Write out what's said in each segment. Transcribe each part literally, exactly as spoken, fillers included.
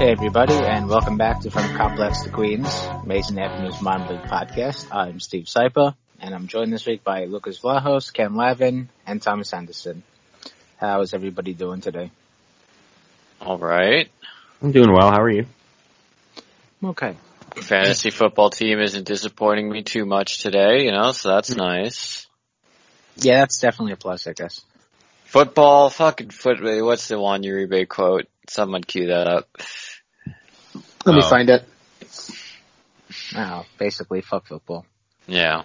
Hey everybody, and welcome back to From Complex to Queens, Mason Avenue's Modern League podcast. I'm Steve Sypa, and I'm joined this week by Lucas Vlahos, Ken Lavin, and Thomas Anderson. How is everybody doing today? All right. I'm doing well. How are you? Okay. Fantasy football team isn't disappointing me too much today, you know, so that's nice. Yeah, that's definitely a plus, I guess. Football, fucking foot. What's the Juan Uribe quote? Someone cue that up. Let me oh. find it. Oh, basically, fuck football. Yeah.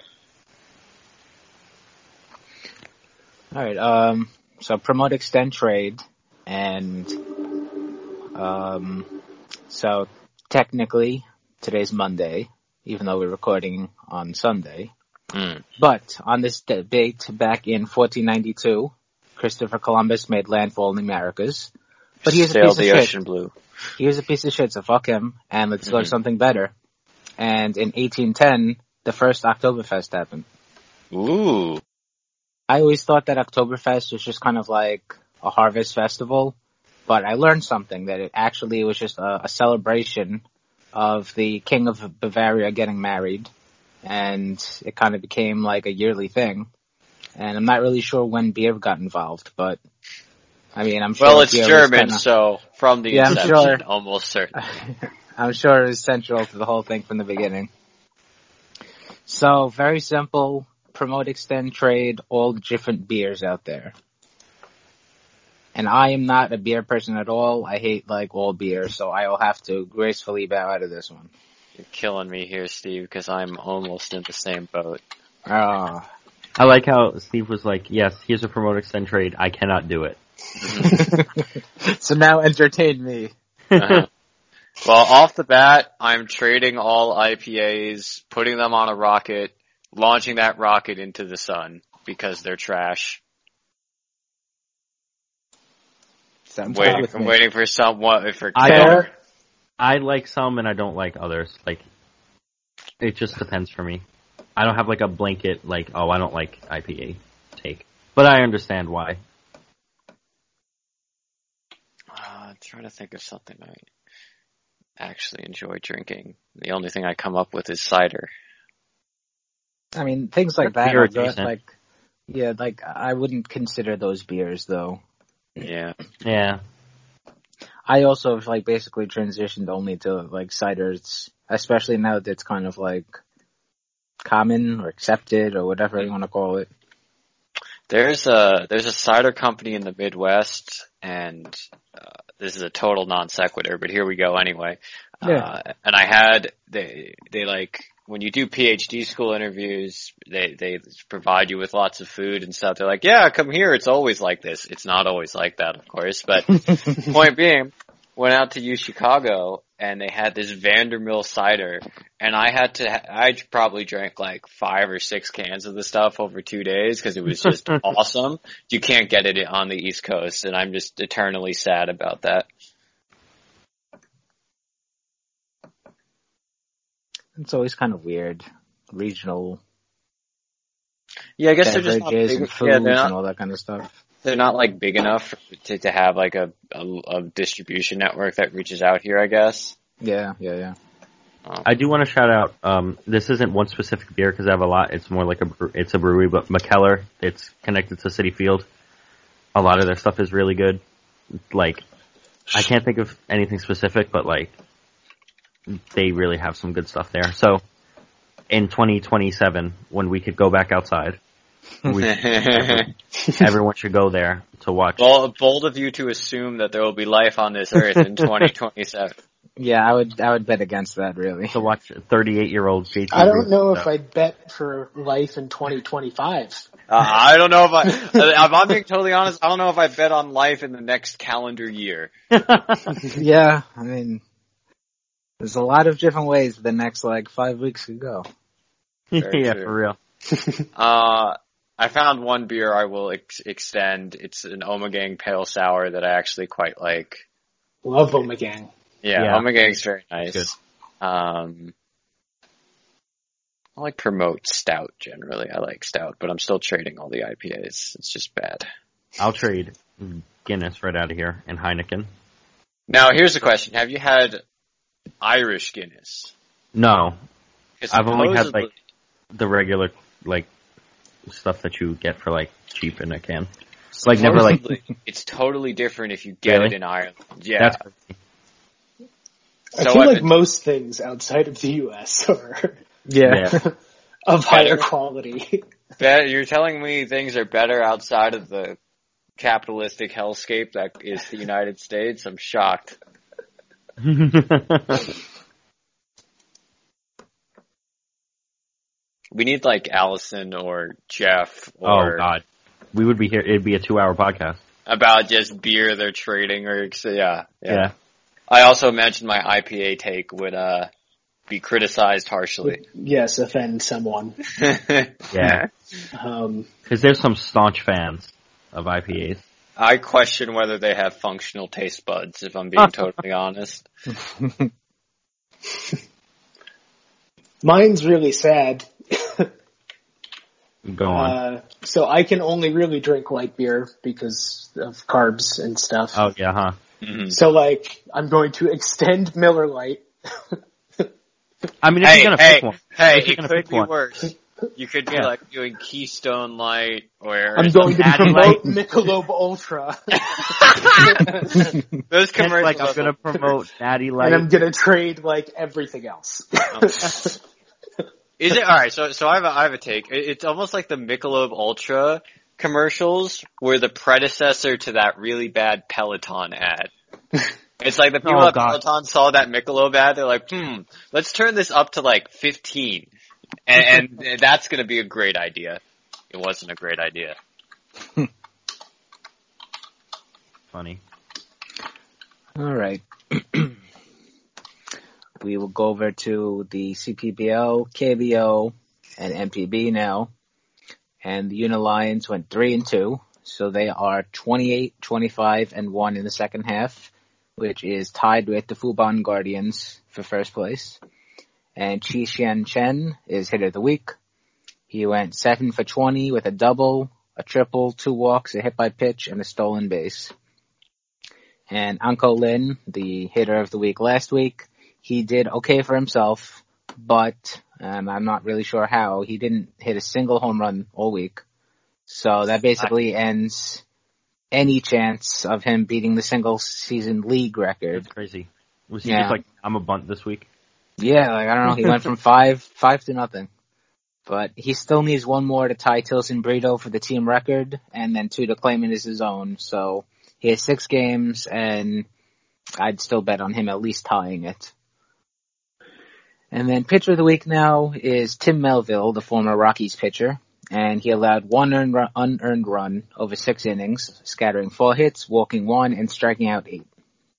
All right. Um. So promote, extend, trade, and um. So technically, today's Monday, even though we're recording on Sunday. Mm. But on this date back in fourteen ninety-two, Christopher Columbus made landfall in the Americas. But he was a piece of the shit. Ocean blue. He was a piece of shit, so fuck him, and let's mm-hmm. go to something better. And in eighteen ten, the first Oktoberfest happened. Ooh. I always thought that Oktoberfest was just kind of like a harvest festival, but I learned something, that it actually was just a, a celebration of the King of Bavaria getting married, and it kind of became like a yearly thing. And I'm not really sure when beer got involved, but I mean, I'm sure. Well, it's German, kinda, so from the yeah, inception, I'm sure, almost certain. I'm sure it was central to the whole thing from the beginning. So, very simple. Promote, extend, trade all the different beers out there. And I am not a beer person at all. I hate, like, all beer, so I will have to gracefully bow out of this one. You're killing me here, Steve, because I'm almost in the same boat. Ah. Uh, I like how Steve was like, yes, here's a promote, extend, trade. I cannot do it. So now entertain me. Uh-huh. Well, off the bat, I'm trading all I P As, putting them on a rocket, launching that rocket into the sun because they're trash. I'm waiting, I'm waiting for someone for I don't, I like some and I don't like others. Like, it just depends for me. I don't have like a blanket, like, oh, I don't like I P A take. But I understand why. Uh, I'm trying to think of something I actually enjoy drinking. The only thing I come up with is cider. I mean, things like that are just like, yeah, like, I wouldn't consider those beers, though. Yeah. Yeah. I also, like, basically transitioned only to, like, ciders, especially now that it's kind of, like, common or accepted or whatever you want to call it. There's a there's a cider company in the Midwest, and uh, this is a total non sequitur, but here we go anyway. Yeah. Uh, and I had they they like when you do PhD school interviews, they they provide you with lots of food and stuff. They're like, yeah, come here. It's always like this. It's not always like that, of course. But point being, went out to U Chicago. And they had this Vandermill cider, and I had to, I probably drank like five or six cans of the stuff over two days because it was just awesome. You can't get it on the East Coast, and I'm just eternally sad about that. It's always kind of weird. Regional. Yeah, I guess they're just not big, and foods yeah, not, and all that kind of stuff. They're not like big enough to to have like a, a, a distribution network that reaches out here, I guess. Yeah, yeah, yeah. Um, I do want to shout out. Um, this isn't one specific beer because I have a lot. It's more like a it's a brewery, but McKellar. It's connected to Citi Field. A lot of their stuff is really good. Like, I can't think of anything specific, but like, they really have some good stuff there. So, in twenty twenty-seven, when we could go back outside. We, everyone, everyone should go there to watch. Well, bold of you to assume that there will be life on this earth in twenty twenty-seven. Yeah, I would I would bet against that, really. To watch thirty-eight-year-old J T. I don't know if I'd bet for life in twenty twenty-five. Uh, I don't know if I, if I'm being totally honest, I don't know if I bet on life in the next calendar year. Yeah, I mean, there's a lot of different ways the next, like, five weeks could go. Yeah, true. for real. uh, I found one beer I will ex- extend. It's an Ommegang Pale Sour that I actually quite like. Love Ommegang. Yeah, yeah. Ommegang's very nice. Good. Um, I like promote stout generally. I like stout, but I'm still trading all the I P As. It's just bad. I'll trade Guinness right out of here and Heineken. Now, here's the question. Have you had Irish Guinness? No. 'Cause I've only had, supposedly- like, the regular, like, stuff that you get for, like, cheap in a can. It's, like, never, like... supposedly, it's totally different if you get Really? it in Ireland. Yeah. That's crazy. I So feel I've like been- most things outside of the U S are Yeah. Yeah. of higher Better. quality. Bet- You're telling me things are better outside of the capitalistic hellscape that is the United States? I'm shocked. We need like Allison or Jeff oh, or God. We would be here, it'd be a two-hour podcast. about just beer they're trading or so yeah, yeah. Yeah. I also mentioned my I P A take would uh be criticized harshly. Yes, offend someone. Yeah. Um, Because there's some staunch fans of I P As. I question whether they have functional taste buds, if I'm being totally honest. mine's really sad. Go on. Uh, so I can only really drink light beer because of carbs and stuff. Oh, yeah, huh? Mhm. So like, I'm going to extend Miller Lite. I mean, if Hey, you're gonna hey, pick one. hey, if you're it gonna could pick be one. worse. You could be Yeah. like doing Keystone Light or I'm going to Natty promote Light. Michelob Ultra. those It's commercials. like I'm gonna promote Natty Light. And I'm gonna trade like everything else. Is it alright? So, so I have a, I have a take. It- It's almost like the Michelob Ultra commercials were the predecessor to that really bad Peloton ad. It's like the people Oh, at God. Peloton saw that Michelob ad. They're like, hmm, let's turn this up to like fifteen, and, and that's gonna be a great idea. It wasn't a great idea. Funny. All right. We will go over to the C P B O, K B O, and M P B now. And the Unilions went three and two, so they are twenty-eight, twenty-five, and one in the second half, which is tied with the Fubon Guardians for first place. And Chi Xian Chen is hitter of the week. He went seven for twenty with a double, a triple, two walks, a hit by pitch, and a stolen base. And Anko Lin, the hitter of the week last week, he did okay for himself, but um, I'm not really sure how. He didn't hit a single home run all week. So that basically ends any chance of him beating the single season league record. It's crazy. Was he Yeah. just like, I'm a bunt this week? Yeah, like I don't know, he went from five, five to nothing. But he still needs one more to tie Tilson Brito for the team record, and then two to claim it as his own. So he has six games, and I'd still bet on him at least tying it. And then pitcher of the week now is Tim Melville, the former Rockies pitcher, and he allowed one earned run, unearned run over six innings, scattering four hits, walking one, and striking out eight.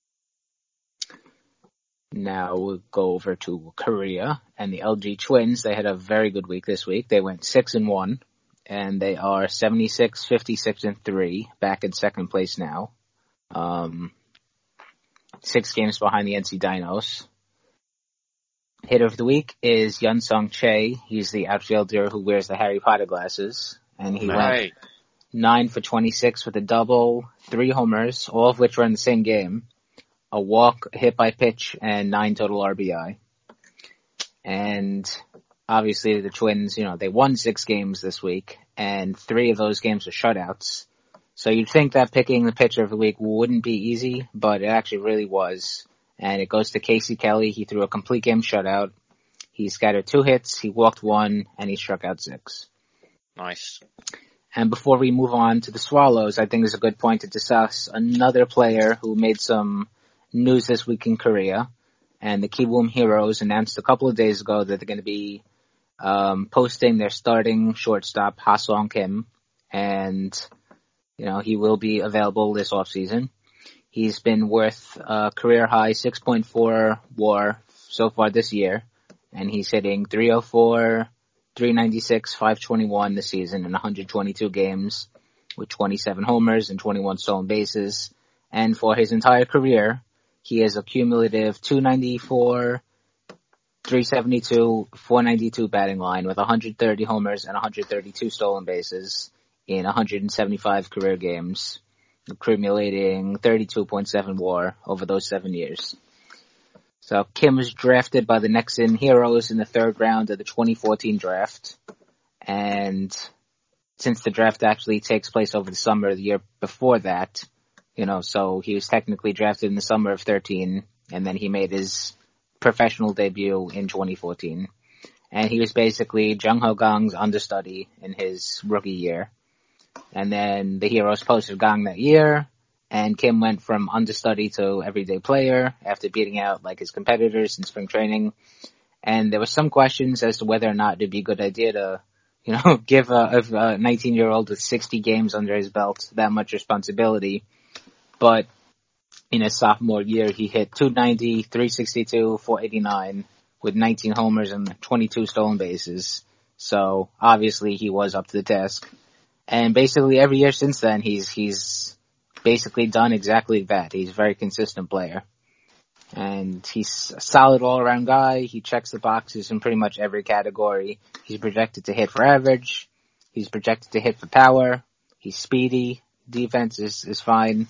Now we'll go over to Korea and the L G Twins. They had a very good week this week. They went six and one, and they are seventy-six, fifty-six, and three, back in second place now. Um, six games behind the N C Dinos. Hitter of the week is Yun Sung Chae. He's the outfielder who wears the Harry Potter glasses, and he went Right. nine for twenty-six with a double, three homers, all of which were in the same game, a walk, a hit by pitch, and nine total R B I. And obviously the Twins, you know, they won six games this week, and three of those games were shutouts. So you'd think that picking the pitcher of the week wouldn't be easy, but it actually really was. And it goes to Casey Kelly. He threw a complete game shutout. He scattered two hits, he walked one, and he struck out six. Nice. And before we move on to the Swallows, I think it's a good point to discuss another player who made some news this week in Korea. And the Kiwoom Heroes announced a couple of days ago that they're going to be um, posting their starting shortstop, Ha-Song Kim. And, you know, he will be available this offseason. He's been worth a career high six point four WAR so far this year. And he's hitting three oh four, three ninety-six, five twenty-one this season in one hundred twenty-two games with twenty-seven homers and twenty-one stolen bases. And for his entire career, he has a cumulative two ninety-four, three seventy-two, four ninety-two batting line with one hundred thirty homers and one hundred thirty-two stolen bases in one hundred seventy-five career games. accumulating thirty-two point seven WAR over those seven years. So Kim was drafted by the Nexen Heroes in the third round of the twenty fourteen draft. And since the draft actually takes place over the summer of the year before that, you know, so he was technically drafted in the summer of thirteen, and then he made his professional debut in twenty fourteen. And he was basically Jung Ho Gang's understudy in his rookie year. And then the Heroes posted Gang that year, and Kim went from understudy to everyday player after beating out like his competitors in spring training. And there were some questions as to whether or not it'd be a good idea to, you know, give a, a nineteen-year-old with sixty games under his belt that much responsibility. But in his sophomore year, he hit two ninety, three sixty-two, four eighty-nine with nineteen homers and twenty-two stolen bases. So obviously he was up to the task. And basically every year since then, he's he's basically done exactly that. He's a very consistent player. And he's a solid all-around guy. He checks the boxes in pretty much every category. He's projected to hit for average. He's projected to hit for power. He's speedy. Defense is, is fine.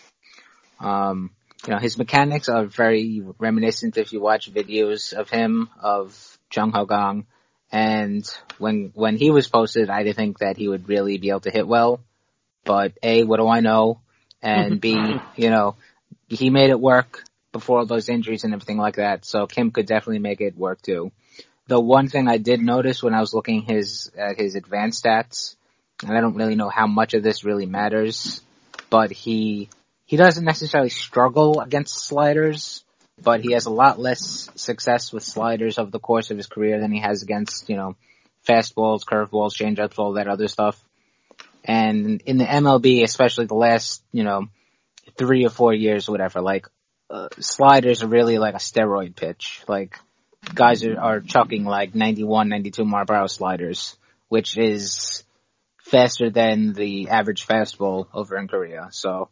Um, you know, his mechanics are very reminiscent if you watch videos of him, of Jung Ho Gang. And when, when he was posted, I didn't think that he would really be able to hit well. But A, what do I know? And B, you know, he made it work before all those injuries and everything like that. So Kim could definitely make it work too. The one thing I did notice when I was looking his, at his advanced stats, and I don't really know how much of this really matters, but he, he doesn't necessarily struggle against sliders, but he has a lot less success with sliders over the course of his career than he has against, you know, fastballs, curveballs, changeups, all that other stuff. And in the M L B, especially the last, you know, three or four years or whatever, like, uh, sliders are really like a steroid pitch. Like, guys are, are chucking like ninety-one, ninety-two mile per hour sliders, which is faster than the average fastball over in Korea. So,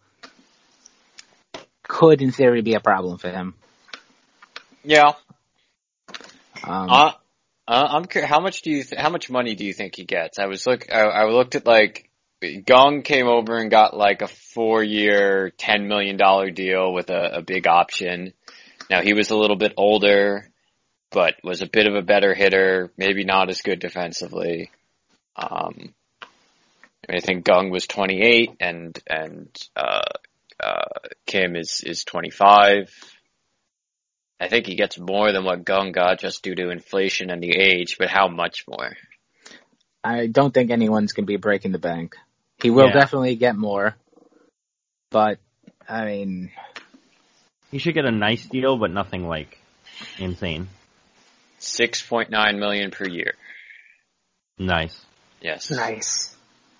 could in theory be a problem for him. Yeah. Um, uh, uh, I'm curious, how much do you, th- how much money do you think he gets? I was look, I, I looked at like, Gong came over and got like a four year, ten million dollars deal with a, a big option. Now he was a little bit older, but was a bit of a better hitter, maybe not as good defensively. Um, I think Gong was twenty-eight and, and, uh, uh, Kim is, is twenty-five. I think he gets more than what Gong got just due to inflation and the age, but how much more? I don't think anyone's going to be breaking the bank. He will Yeah. definitely get more, but, I mean... He should get a nice deal, but nothing, like, insane. six point nine million dollars per year. Nice. Yes. Nice.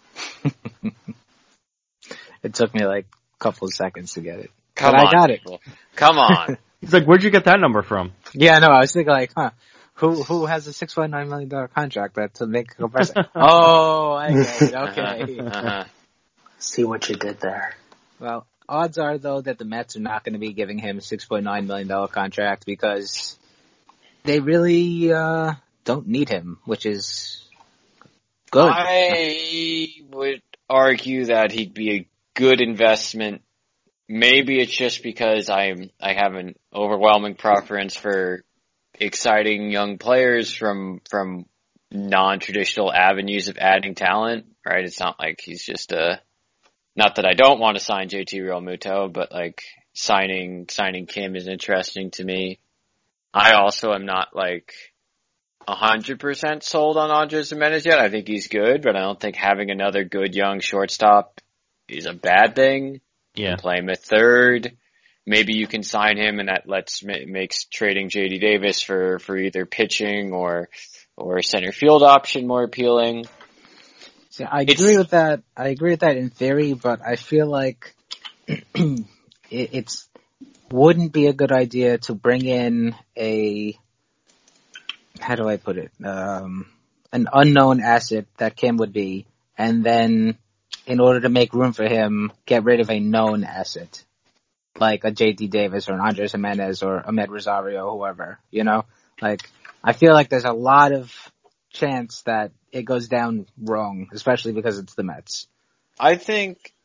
It took me like a couple of seconds to get it. Come but on, I got it. people. Come on. He's like, where'd you get that number from? Yeah, no, I was thinking like, huh, who who has a six point nine million dollars contract that to make a comparison? Oh, I get it. Okay. Uh-huh. Uh-huh. See what you did there. Well, odds are though that the Mets are not going to be giving him a six point nine million dollars contract because they really uh don't need him, which is good. I would argue that he'd be a good investment. Maybe it's just because I'm I have an overwhelming preference for exciting young players from from non-traditional avenues of adding talent, right? It's not like he's just a not that I don't want to sign J T Realmuto, but like signing signing Kim is interesting to me. I also am not like a hundred percent sold on Andres Gimenez yet. I think he's good, but I don't think having another good young shortstop is a bad thing. Yeah. Play him at third. Maybe you can sign him, and that lets makes trading J D Davis for, for either pitching or or a center field option more appealing. See, I It's- agree with that. I agree with that in theory, but I feel like it, it's wouldn't be a good idea to bring in a how do I put it um, an unknown asset that Kim would be, and then in order to make room for him, get rid of a known asset like a J D Davis or an Andres Gimenez or Ahmed Rosario, whoever. You know, like I feel like there's a lot of chance that it goes down wrong, especially because it's the Mets. I think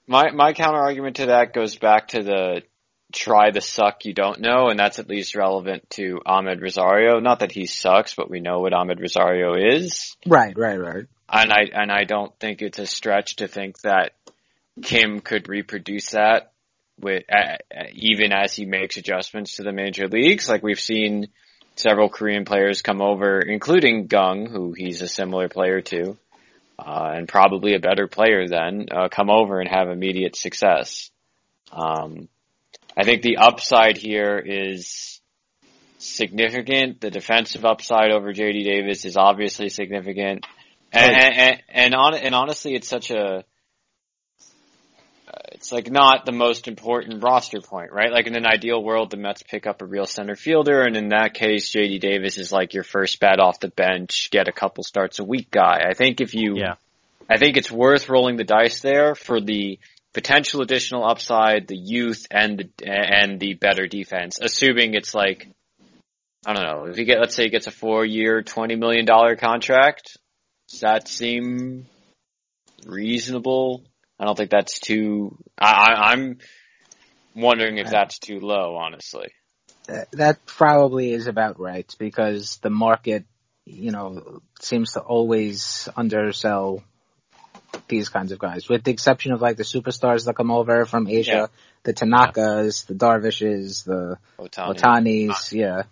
My my counter argument to that goes back to the try the suck you don't know, and that's at least relevant to Ahmed Rosario. Not that he sucks, but we know what Ahmed Rosario is. Right, right, right. And I and I don't think it's a stretch to think that Kim could reproduce that with uh, even as he makes adjustments to the major leagues. Like we've seen several Korean players come over, including Gung, who he's a similar player to, uh, and probably a better player than, uh, come over and have immediate success. Um, I think the upside here is significant. The defensive upside over J D Davis is obviously significant. And, and, and, and, on, and honestly, it's such a, it's like not the most important roster point, right? Like in an ideal world, the Mets pick up a real center fielder, and in that case, J D Davis is like your first bat off the bench, get a couple starts a week guy. I think if you, yeah. I think it's worth rolling the dice there for the potential additional upside, the youth, and the, and the better defense, assuming it's like, I don't know, if you get, let's say he gets a four-year, twenty million dollars contract, does that seem reasonable? I don't think that's too, I, I'm wondering if that's too low, honestly. That probably is about right, because the market, you know, seems to always undersell these kinds of guys, with the exception of like the superstars that come over from Asia, yeah. the Tanakas, yeah. the Darvishes, the Otani. Otanis, yeah.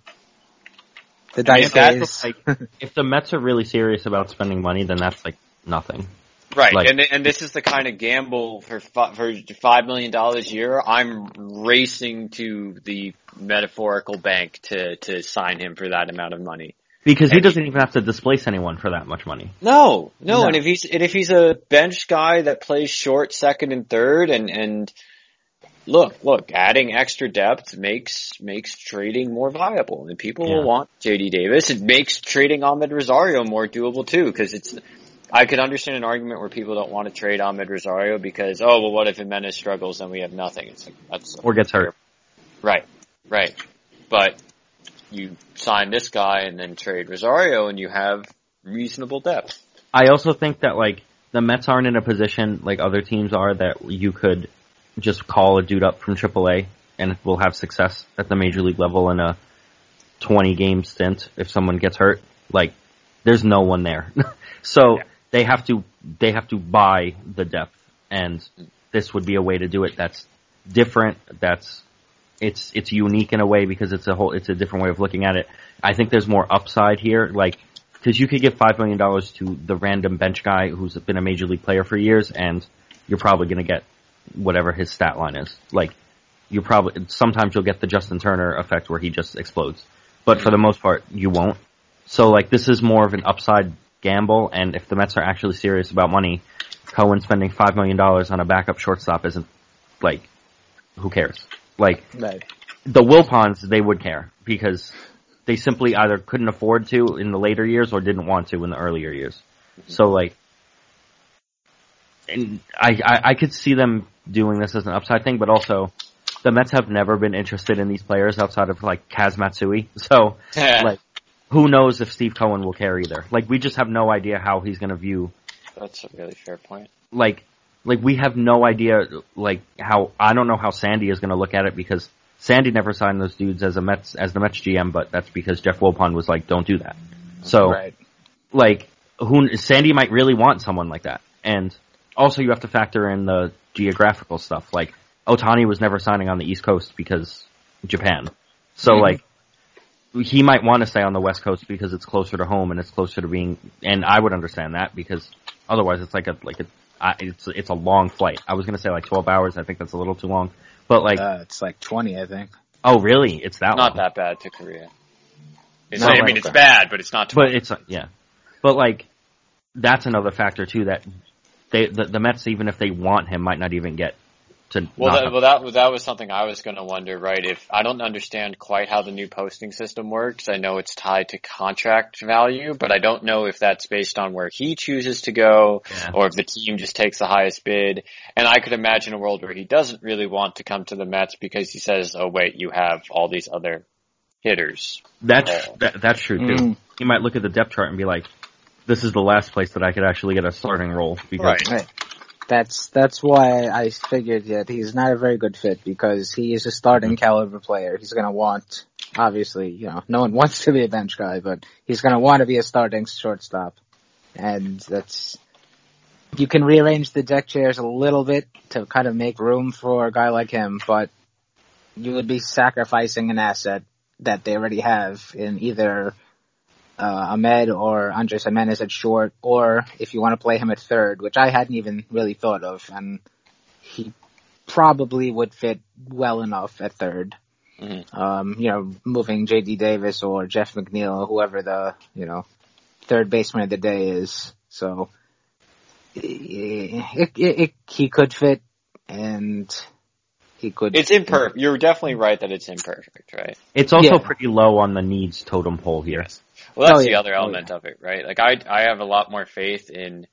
The dice I mean, if, like, if the Mets are really serious about spending money, then that's like nothing. Right, like, and and this is the kind of gamble for fi- for five million dollars a year. I'm racing to the metaphorical bank to to sign him for that amount of money. Because and he doesn't even have to displace anyone for that much money. No, no, no. and if he's and if he's a bench guy that plays short, second, and third, and and look, look, adding extra depth makes makes trading more viable, and people yeah. will want J D Davis. It makes trading Ahmed Rosario more doable too, because it's. I could understand an argument where people don't want to trade Ahmed Rosario because, oh, well, what if Jimenez struggles, then we have nothing. It's like, that's or gets hurt. Right, right. But you sign this guy and then trade Rosario, and you have reasonable depth. I also think that, like, the Mets aren't in a position like other teams are that you could just call a dude up from triple A and will have success at the major league level in a twenty-game stint if someone gets hurt. Like, there's no one there. so... Yeah. They have to, they have to buy the depth, and this would be a way to do it that's different, that's, it's, it's unique in a way because it's a whole, it's a different way of looking at it. I think there's more upside here, like, cause you could give five million dollars to the random bench guy who's been a major league player for years, and you're probably gonna get whatever his stat line is. Like, you probably, sometimes you'll get the Justin Turner effect where he just explodes. But for the most part, you won't. So, like, this is more of an upside gamble, and if the Mets are actually serious about money, Cohen spending five million dollars on a backup shortstop isn't, like, who cares? Like, right. the Wilpons, they would care, because they simply either couldn't afford to in the later years or didn't want to in the earlier years. Mm-hmm. So, like, and I, I, I could see them doing this as an upside thing, but also, the Mets have never been interested in these players outside of, like, Kaz Matsui. So, like, who knows if Steve Cohen will care either? Like, we just have no idea how he's going to view. That's a really fair point. Like, like we have no idea, like, how, I don't know how Sandy is going to look at it, because Sandy never signed those dudes as a Mets, as the Mets G M, but that's because Jeff Wilpon was like, don't do that. So, right. like, who, Sandy might really want someone like that. And also you have to factor in the geographical stuff. Like, Otani was never signing on the East Coast because Japan. So, mm-hmm. like, he might want to stay on the West Coast because it's closer to home and it's closer to being, and I would understand that because otherwise it's like a, like a, it's, it's a long flight. I was going to say like twelve hours. I think that's a little too long, but like, uh, it's like twenty, I think. Oh, really? It's that Not long? that bad to Korea. It's, No, I mean, like, it's bad, but it's not twenty. But it's, yeah. But like, that's another factor too, that they, the, the Mets, even if they want him, might not even get to. Well, that, well, that, that was something I was going to wonder, right? If I don't understand quite how the new posting system works. I know it's tied to contract value, but I don't know if that's based on where he chooses to go, yeah. or if the team just takes the highest bid. And I could imagine a world where he doesn't really want to come to the Mets because he says, "Oh, wait, you have all these other hitters." That's uh, that, that's true too. Mm. He might look at the depth chart and be like, "This is the last place that I could actually get a starting role." Because Right. Right. That's that's why I figured that he's not a very good fit because he is a starting caliber player. He's going to want, obviously, you know, no one wants to be a bench guy, but he's going to want to be a starting shortstop. And that's, you can rearrange the deck chairs a little bit to kind of make room for a guy like him, but you would be sacrificing an asset that they already have in either uh, Ahmed or Andres Gimenez at short, or if you want to play him at third, which I hadn't even really thought of, and he probably would fit well enough at third. Mm-hmm. Um, you know, moving J D Davis or Jeff McNeil or whoever the, you know, third baseman of the day is. So it, it, it, he could fit, and he could. It's imperfect. You're definitely right that it's imperfect, right? It's also Yeah. pretty low on the needs totem pole here. Yes. Well, that's Oh, the yeah. other element Oh, yeah. of it, right? Like I, I have a lot more faith in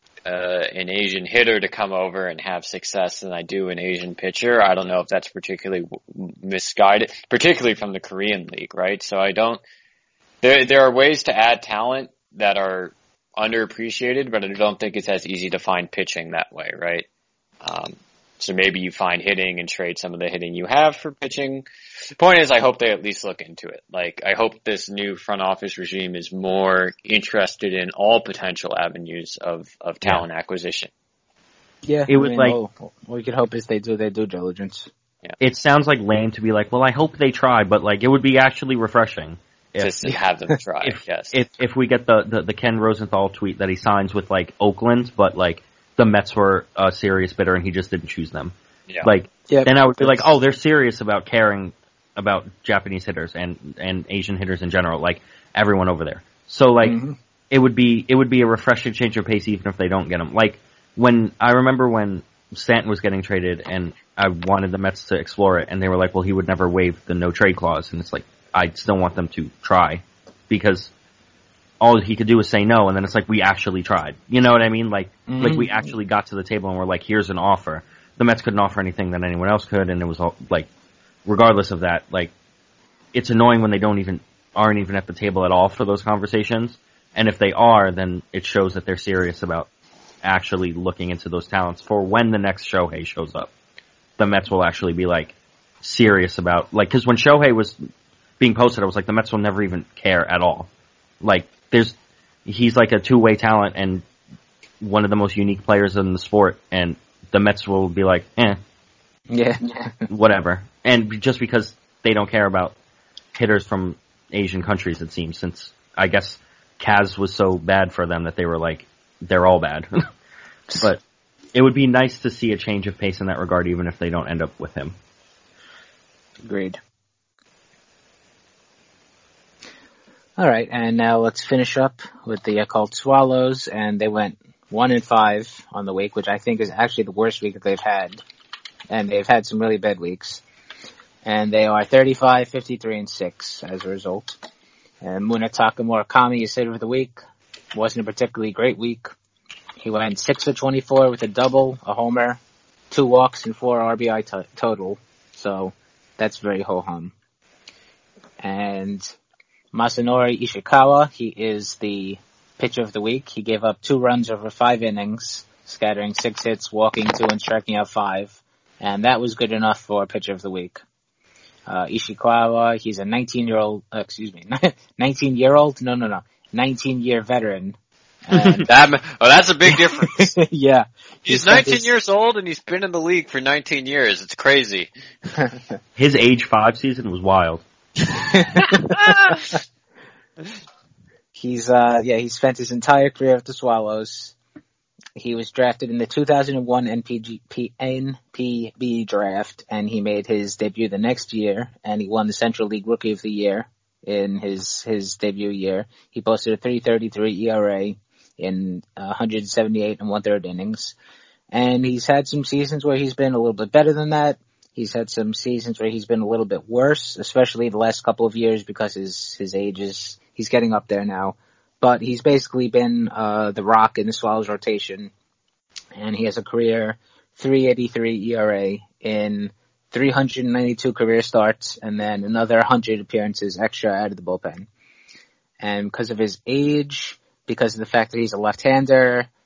uh, an Asian hitter to come over and have success than I do an Asian pitcher. I don't know if that's particularly w- misguided, particularly from the Korean League, right? So I don't. There, there are ways to add talent that are underappreciated, but I don't think it's as easy to find pitching that way, right? Um, so maybe you find hitting and trade some of the hitting you have for pitching. The point is, I hope they at least look into it. Like, I hope this new front office regime is more interested in all potential avenues of, of talent Yeah. acquisition. Yeah, It I was mean, like- all, all we could hope is they do their due diligence. It sounds like lame to be like, well, I hope they try, but like it would be actually refreshing if Just to have them try, if, yes. if if we get the, the the Ken Rosenthal tweet that he signs with like Oakland, but like the Mets were a serious bidder and he just didn't choose them. yeah. Like Yeah, then I would be like, that's- oh, they're serious about caring about Japanese hitters and and Asian hitters in general, like everyone over there. So like Mhm. it would be it would be a refreshing change of pace even if they don't get him. Like when I remember when Stanton was getting traded and I wanted the Mets to explore it and they were like, well, he would never waive the no trade clause, and it's like I still want them to try because all he could do was say no, and then it's like we actually tried. You know what I mean? Like Mhm. like we actually got to the table and we're like, here's an offer. The Mets couldn't offer anything that anyone else could, and it was all like, regardless of that, like it's annoying when they don't even aren't even at the table at all for those conversations. And if they are, then it shows that they're serious about actually looking into those talents for when the next Shohei shows up. The Mets will actually be like serious about like because when Shohei was being posted, I was like, the Mets will never even care at all. Like there's he's like a two way talent and one of the most unique players in the sport, and the Mets will be like, eh, Yeah. whatever. And just because they don't care about hitters from Asian countries, it seems, since I guess Kaz was so bad for them that they were like, they're all bad. But it would be nice to see a change of pace in that regard, even if they don't end up with him. Agreed. All right, and now let's finish up with the Yakult Swallows, and they went one and five on the week, which I think is actually the worst week that they've had, and they've had some really bad weeks. And they are thirty-five, fifty-three, and six as a result. And Munetaka Murakami is hitter of the week. Wasn't a particularly great week. He went six for twenty-four with a double, a homer, two walks, and four R B I t- total. So that's very ho-hum. And Masanori Ishikawa, he is the pitcher of the week. He gave up two runs over five innings, scattering six hits, walking two, and striking out five. And that was good enough for pitcher of the week. Uh, Ishikawa, he's a nineteen-year-old, uh, excuse me, nineteen-year-old? No, no, no. nineteen-year veteran. And, That, oh, that's a big difference. yeah. He's spent nineteen his- years old and he's been in the league for nineteen years. It's crazy. His age five season was wild. He's, uh, yeah, he spent his entire career with the Swallows. He was drafted in the two thousand one N P G, P, N P B draft, and he made his debut the next year, and he won the Central League Rookie of the Year in his, his debut year. He posted a three thirty-three E R A in uh, one seventy-eight and one-third innings. And he's had some seasons where he's been a little bit better than that. He's had some seasons where he's been a little bit worse, especially the last couple of years because his, his age is, he's getting up there now. But he's basically been, uh, the rock in the Swallows rotation. And he has a career three eighty-three E R A in three hundred ninety-two career starts and then another one hundred appearances extra out of the bullpen. And because of his age, because of the fact that he's a left-hander,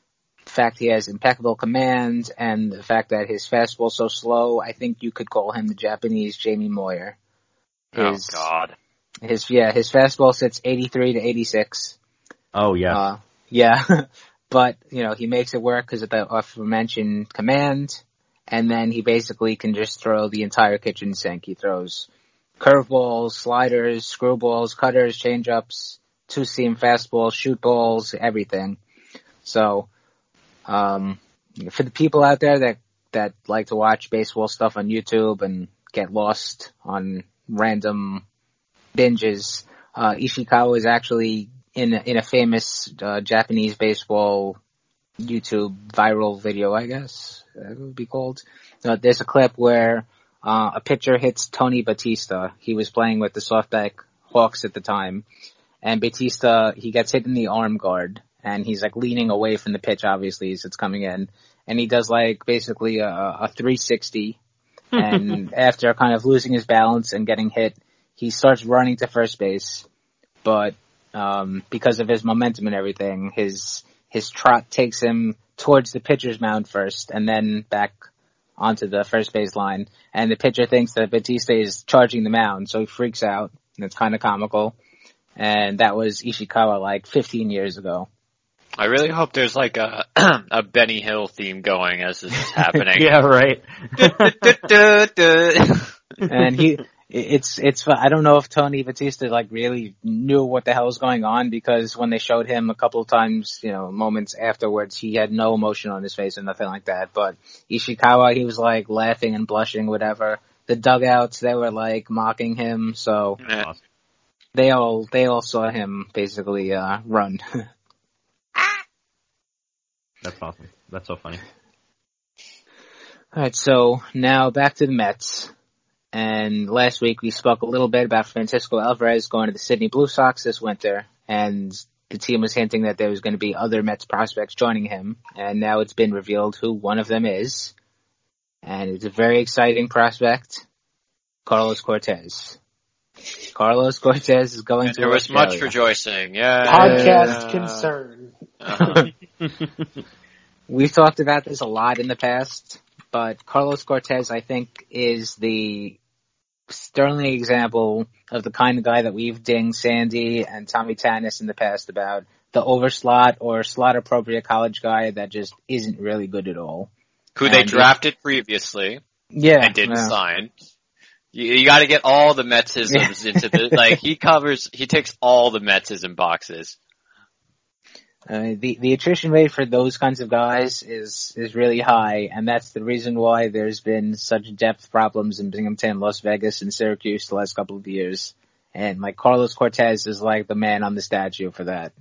fact he has impeccable command and the fact that his fastball's so slow, I think you could call him the Japanese Jamie Moyer. His, oh God. His, yeah, his fastball sits eighty-three to eighty-six. Oh yeah. Uh, yeah. But, you know, he makes it work because of the aforementioned command, and then he basically can just throw the entire kitchen sink. He throws curveballs, sliders, screwballs, cutters, changeups, two-seam fastballs, shoot balls, everything. So, um, for the people out there that, that like to watch baseball stuff on YouTube and get lost on random binges, uh, Ishikawa is actually in a, in a famous uh, Japanese baseball YouTube viral video, I guess it would be called. Uh, there's a clip where uh, a pitcher hits Tony Batista. He was playing with the SoftBank Hawks at the time, and Batista, he gets hit in the arm guard, and he's like leaning away from the pitch, obviously, as it's coming in, and he does like basically a, a three sixty, and after kind of losing his balance and getting hit, he starts running to first base, but Um, because of his momentum and everything, his, his trot takes him towards the pitcher's mound first and then back onto the first base line. And the pitcher thinks that Batista is charging the mound, so he freaks out, and it's kind of comical. And that was Ishikawa like fifteen years ago. I really hope there's like a, a Benny Hill theme going as this is happening. Yeah, right. And he, It's, it's, I don't know if Tony Batista like really knew what the hell was going on, because when they showed him a couple of times, you know, moments afterwards, he had no emotion on his face or nothing like that. But Ishikawa, he was like laughing and blushing, whatever. The dugouts, they were like mocking him, so Yeah. they all, they all saw him basically, uh, run. That's awesome. That's so funny. Alright, so now back to the Mets. And last week we spoke a little bit about Francisco Alvarez going to the Sydney Blue Sox this winter, and the team was hinting that there was going to be other Mets prospects joining him, and now it's been revealed who one of them is. And it's a very exciting prospect, Carlos Cortez. Carlos Cortez is going And to there was Australia. much rejoicing. Yeah. Podcast Yeah. concern. Uh-huh. We've talked about this a lot in the past, but Carlos Cortez, I think, is the sterling example of the kind of guy that we've dinged Sandy and Tommy Tanis in the past about, the overslot or slot appropriate college guy that just isn't really good at all. Who And they he- drafted previously Yeah. and didn't yeah. sign. You, you got to get all the Metsisms into the like. He covers. He ticks all the Metsism boxes. Uh, the the attrition rate for those kinds of guys is is really high, and that's the reason why there's been such depth problems in Binghamton, Las Vegas, and Syracuse the last couple of years. And like Carlos Cortez is like the man on the statue for that.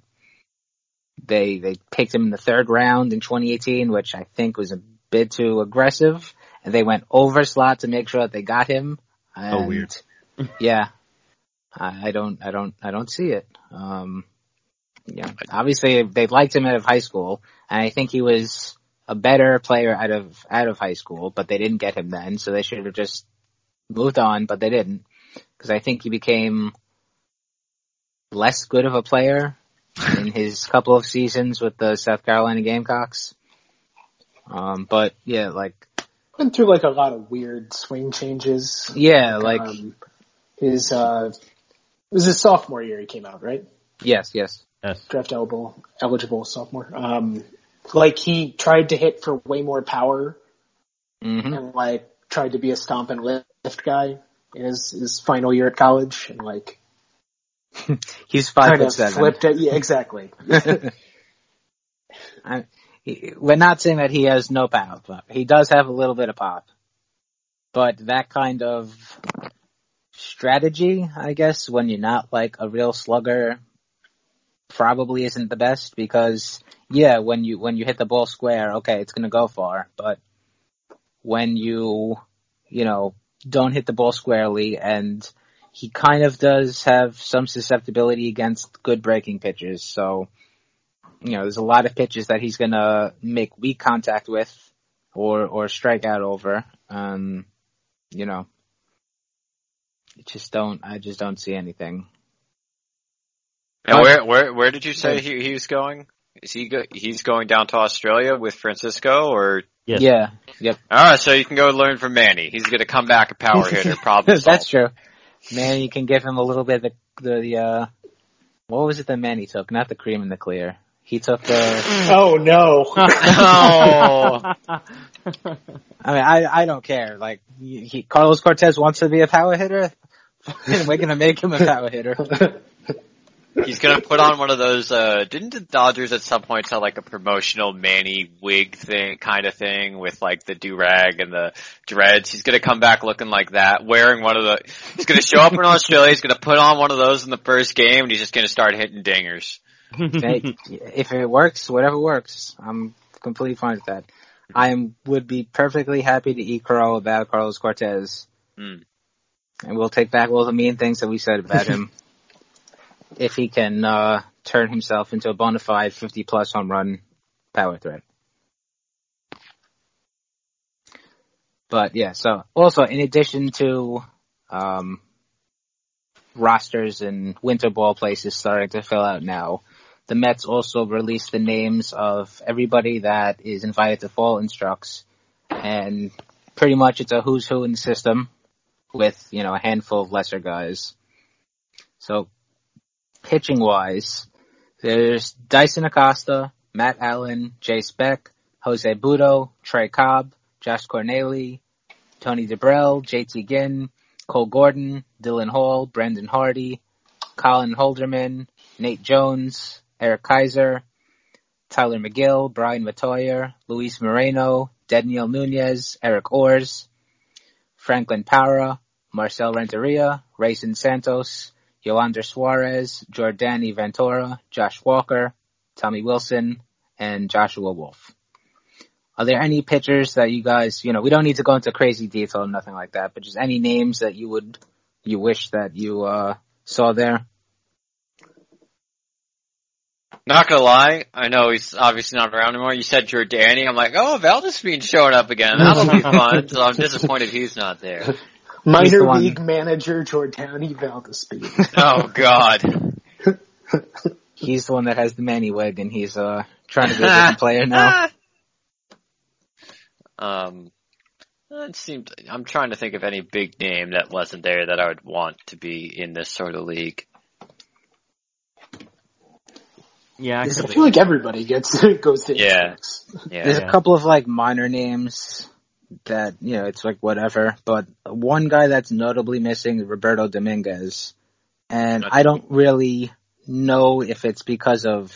They they picked him in the third round in twenty eighteen, which I think was a bit too aggressive, and they went over slot to make sure that they got him. And, Oh, weird. Yeah, I, I don't I don't I don't see it. Um, Yeah, obviously they liked him out of high school, and I think he was a better player out of out of high school, but they didn't get him then, so they should have just moved on, but they didn't, because I think he became less good of a player in his couple of seasons with the South Carolina Gamecocks. Um, but yeah, like Went through like a lot of weird swing changes. yeah, like Um, his uh, it was his sophomore year he came out, right? yes, yes. Yes. Draft eligible, eligible sophomore. Um, like he tried to hit for way more power hmm and like tried to be a stomp and lift guy in his, his final year at college, and like He's five kind foot of seven. flipped it. Yeah, exactly. I, he, we're not saying that he has no pop. But he does have a little bit of pop. But that kind of strategy, I guess, when you're not like a real slugger, probably isn't the best, because yeah, when you when you hit the ball square, okay, it's gonna go far. But when you you know don't hit the ball squarely, and he kind of does have some susceptibility against good breaking pitches, so you know there's a lot of pitches that he's gonna make weak contact with or or strike out over. Um, you know, I just don't I just don't see anything. And where where where did you say he he was going? Is he go- he's going down to Australia with Francisco, or? Yes. Yeah. Yep. Alright, so you can go learn from Manny. He's gonna come back a power hitter, problem solved. That's true. Manny can give him a little bit of the, the, uh, what was it that Manny took? Not the cream and the clear. He took the... Oh no. Oh. I mean, I, I don't care. Like, he, he, Carlos Cortez wants to be a power hitter. We're gonna make him a power hitter. He's gonna put on one of those, uh, didn't the Dodgers at some point sell like a promotional Manny wig thing, kind of thing, with like the do-rag and the dreads? He's gonna come back looking like that, wearing one of the, he's gonna show up in Australia, he's gonna put on one of those in the first game, and he's just gonna start hitting dingers. Hey, if it works, whatever works, I'm completely fine with that. I am, would be perfectly happy to eat crow about Carlos Cortez. Mm. And we'll take back all the mean things that we said about him. If he can uh turn himself into a bona fide fifty plus home run power threat. But yeah, so also in addition to um rosters and winter ball places starting to fill out now, the Mets also released the names of everybody that is invited to fall instructs, and pretty much it's a who's who in the system with, you know, a handful of lesser guys. So pitching wise, there's Dyson Acosta, Matt Allen, Jay Speck, Jose Budo, Trey Cobb, Josh Corneli, Tony DeBrell, J T Ginn, Cole Gordon, Dylan Hall, Brendan Hardy, Colin Holderman, Nate Jones, Eric Kaiser, Tyler McGill, Brian Matoyer, Luis Moreno, Daniel Nunez, Eric Ors, Franklin Para, Marcel Renteria, Rayson Santos, Yoander Suarez, Jordani Ventura, Josh Walker, Tommy Wilson, and Joshua Wolf. Are there any pitchers that you guys, you know, we don't need to go into crazy detail or nothing like that, but just any names that you would, you wish that you, uh, saw there? Not gonna lie, I know he's obviously not around anymore. You said Jordani, I'm like, oh, Valdespin's showing up again. That'll be fun. So I'm disappointed he's not there. Minor league manager Jordani Valdespin. Oh God. He's the one that has the Manny wig, and he's uh trying to be a different player now. Um, it seemed. I'm trying to think of any big name that wasn't there that I would want to be in this sort of league. Yeah, I, I feel like everybody gets goes to Yeah. instructs. Yeah. There's Yeah. a couple of like minor names that, you know, it's like whatever, but one guy that's notably missing is Roberto Dominguez. And I don't really know if it's because of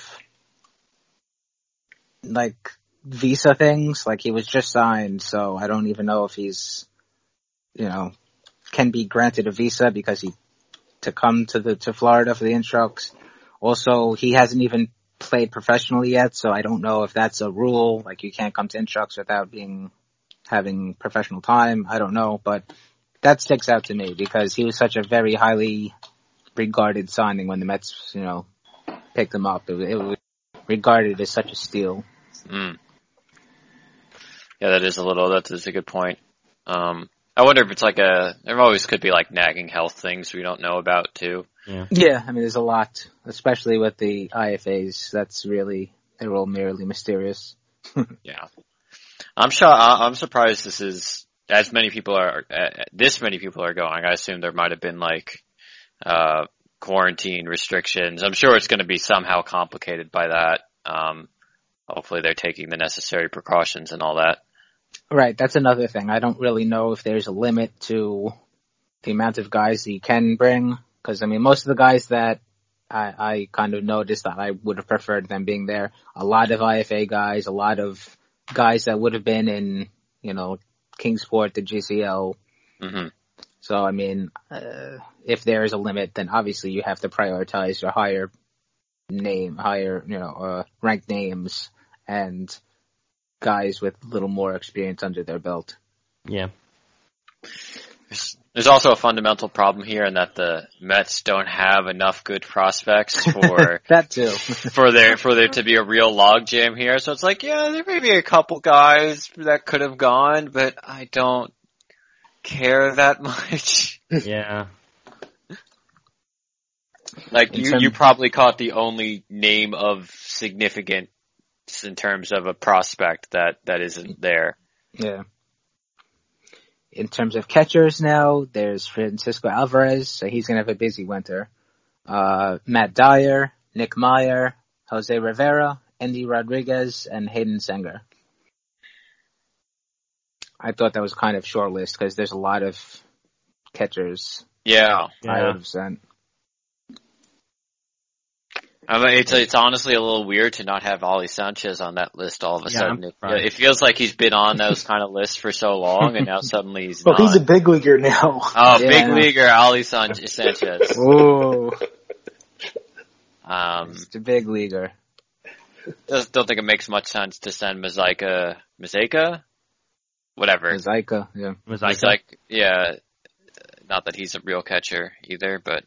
like visa things, like he was just signed, so I don't even know if he's, you know, can be granted a visa because he, to come to the, to Florida for the instructs. Also, he hasn't even played professionally yet, so I don't know if that's a rule, like you can't come to instructs without being, having professional time. I don't know, but that sticks out to me because he was such a very highly regarded signing when the Mets, you know, picked him up. It was, it was regarded as such a steal. Mm. Yeah, that is a little, that is a good point. Um, I wonder if it's like a, there always could be like nagging health things we don't know about too. yeah. Yeah, I mean, there's a lot, especially with the I F As. That's really, they're all merely mysterious. Yeah. I'm sure, I'm surprised this is, as many people are, uh, this many people are going. I assume there might have been like, uh, quarantine restrictions. I'm sure it's going to be somehow complicated by that. Um, hopefully they're taking the necessary precautions and all that. Right, that's another thing. I don't really know if there's a limit to the amount of guys that you can bring. Because, I mean, most of the guys that I, I kind of noticed that I would have preferred them being there, a lot of I F A guys, a lot of guys that would have been in, you know, Kingsport, the G C L. Mm-hmm. So, I mean, uh, if there is a limit, then obviously you have to prioritize your higher name, higher, you know, uh, ranked names and guys with a little more experience under their belt. Yeah. There's, there's also a fundamental problem here in that the Mets don't have enough good prospects for that too. for there for there to be a real logjam here. So it's like, yeah, there may be a couple guys that could have gone, but I don't care that much. Yeah. Like you, you probably caught the only name of significant in terms of a prospect that, that isn't there. Yeah. In terms of catchers now, there's Francisco Alvarez, so he's going to have a busy winter. Uh, Matt Dyer, Nick Meyer, Jose Rivera, Andy Rodriguez, and Hayden Senger. I thought that was kind of short list because there's a lot of catchers Yeah. I Yeah. would have sent. I mean, it's it's honestly a little weird to not have Ollie Sanchez on that list all of a Yeah, sudden. I'm It, surprised. it feels like he's been on those kind of lists for so long, and now suddenly he's Well, not. he's a big leaguer now. oh, Yeah, big I know. leaguer Ollie San- Sanchez. Ooh, Um, he's a big leaguer. just don't think it makes much sense to send Mazaika, Mazaika, whatever. Zyka, yeah. Was He's like, yeah, not that he's a real catcher either, but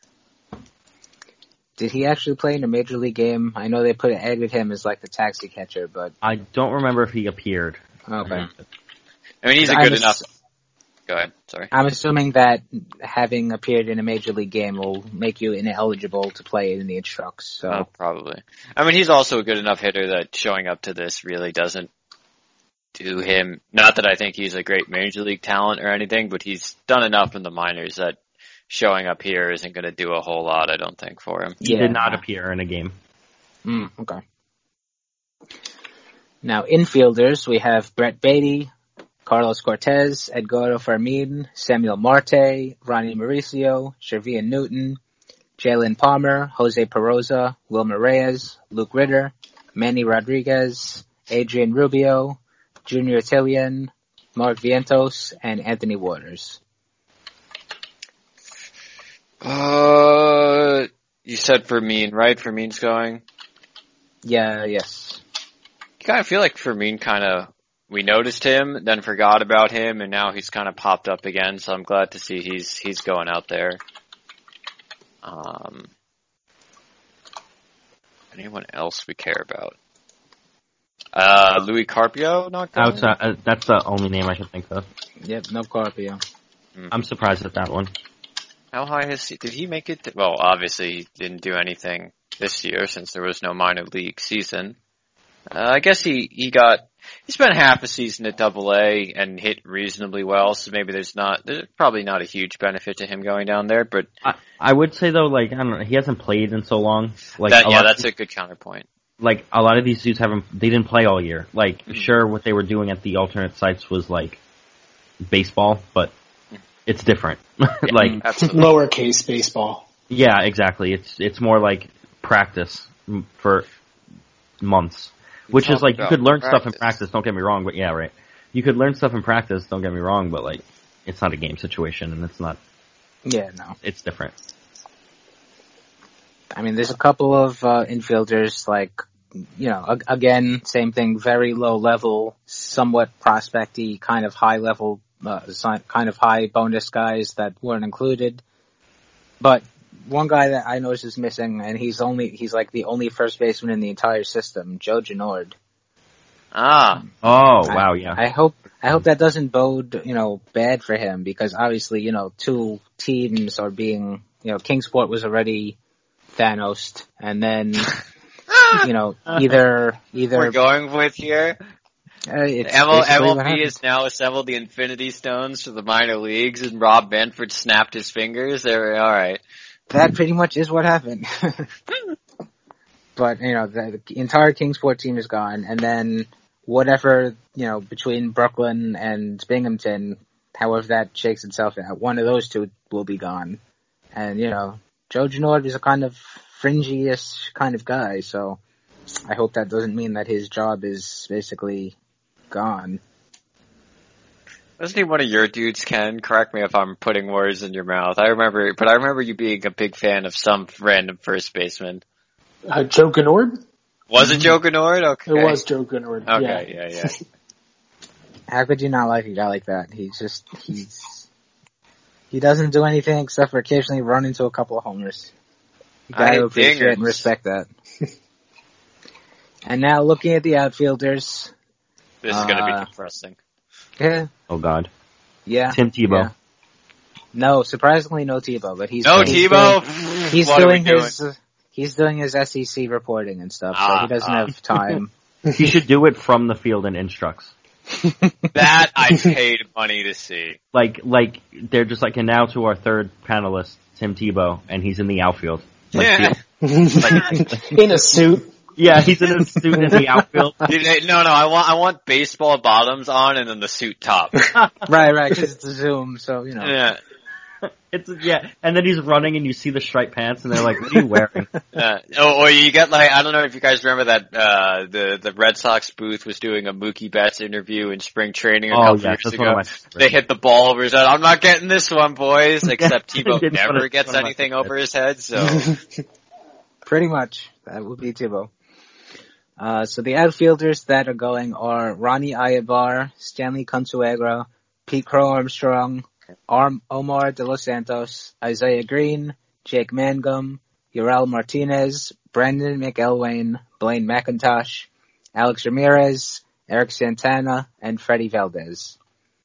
Did he actually play in a major league game? I know they put added him as like the taxi catcher, but I don't remember if he appeared. okay. I mean, he's a I'm good ass- enough. Go ahead, sorry. I'm assuming that having appeared in a major league game will make you ineligible to play in the instructs. So Oh, probably. I mean, he's also a good enough hitter that showing up to this really doesn't do him. Not that I think he's a great major league talent or anything, but he's done enough in the minors that showing up here isn't going to do a whole lot, I don't think, for him. He Yeah. did not appear in a game. Mm, okay. Now, infielders, we have Brett Beatty, Carlos Cortez, Edgardo Fermin, Samuel Marte, Ronnie Mauricio, Shervian Newton, Jalen Palmer, Jose Peroza, Wilmer Reyes, Luke Ritter, Manny Rodriguez, Adrian Rubio, Junior Tilian, Mark Vientos, and Anthony Waters. Uh, you said Fermin, right? Fermin's going? Yeah, yes. You kind of feel like Fermin kind of, we noticed him, then forgot about him, and now he's kind of popped up again, so I'm glad to see he's, he's going out there. Um, anyone else we care about? Uh, Louis Carpio not going? Outside, uh, that's the only name I can think of. Yep, no Carpio. I'm surprised at that one. How high has he, did he make it? To, well, obviously he didn't do anything this year since there was no minor league season. Uh, I guess he, he got, he spent half a season at Double A and hit reasonably well, so maybe there's not, there's probably not a huge benefit to him going down there, but I, I would say though, like I don't know, he hasn't played in so long. Like that, a yeah, lot, that's a good counterpoint. like a lot of these dudes haven't. They didn't play all year. Like Mhm. sure, what they were doing at the alternate sites was like baseball, but it's different. like Absolutely. Lowercase baseball. yeah, exactly. It's it's more like practice m- for months, which is Talk like you about could learn stuff in practice. practice. Don't get me wrong, but yeah, right. You could learn stuff in practice. Don't get me wrong, but like it's not a game situation, and it's not. Yeah, no. It's different. I mean, there's a couple of uh, infielders, like, you know, ag- again, same thing, very low level, somewhat prospecty, kind of high level, uh, si- kind of high bonus guys that weren't included. But one guy that I noticed is missing, and he's only, he's like the only first baseman in the entire system, Joe Genord. Ah, Oh I- wow, yeah. I hope, I hope that doesn't bode, you know, bad for him, because obviously, you know, two teams are being, you know, Kingsport was already Thanos, and then, you know, either, either, we're going with here. uh, it's M L- basically what M L B happened. has now assembled the Infinity Stones for the minor leagues, and Rob Manfred snapped his fingers. They're all right. That pretty much is what happened. But, you know, the, the entire Kingsport team is gone, and then whatever, you know, between Brooklyn and Binghamton, however that shakes itself out, one of those two will be gone. And, you know, Joe Genord is a kind of fringy-ish kind of guy, so I hope that doesn't mean that his job is basically gone. Wasn't he one of your dudes, Ken? Correct me if I'm putting words in your mouth. I remember, but I remember you being a big fan of some random first baseman. Uh, Joe Genord? Was it Joe Genord? Okay. It was Joe Genord. Okay, Yeah. yeah, yeah. How could you not like a guy like that? He's just, he's, he doesn't do anything except for occasionally run into a couple of homers. You I gotta appreciate dingers. and respect that. And now looking at the outfielders, This is going to Uh, be depressing. yeah, Oh god. yeah. Tim Tebow. yeah. No, surprisingly no Tebow, but he's No he's Tebow. Doing, he's what are we doing doing? his uh, he's doing his S E C reporting and stuff, so Ah, he doesn't ah. have time. He should do it from the field and instructs. That I paid money to see. Like, like they're just like, and now to our third panelist, Tim Tebow, and he's in the outfield. Like, Yeah. like, In a suit. yeah, he's in a suit in the outfield. No, no, I want I want baseball bottoms on and then the suit top. Right, right, because it's a Zoom, so, you know. Yeah. It's yeah, and then he's running, and you see the striped pants, and they're like, "What are you wearing?" Uh, oh, or you get like, I don't know if you guys remember that, uh, the, the Red Sox booth was doing a Mookie Betts interview in spring training a Oh, couple yeah, years that's ago. one of my favorites. They hit the ball over his head. I'm not getting this one, boys. Except Yeah, Tebow it's one never of- gets one of my anything favorites. over his head, so. Pretty much. That would be Tebow. Uh, so the outfielders that are going are Ronnie Ayabar, Stanley Consuegra, Pete Crow Armstrong, Arm- Omar De Los Santos, Isaiah Green, Jake Mangum, Urel Martinez, Brendan McElwain, Blaine McIntosh, Alex Ramirez, Eric Santana, and Freddie Valdez.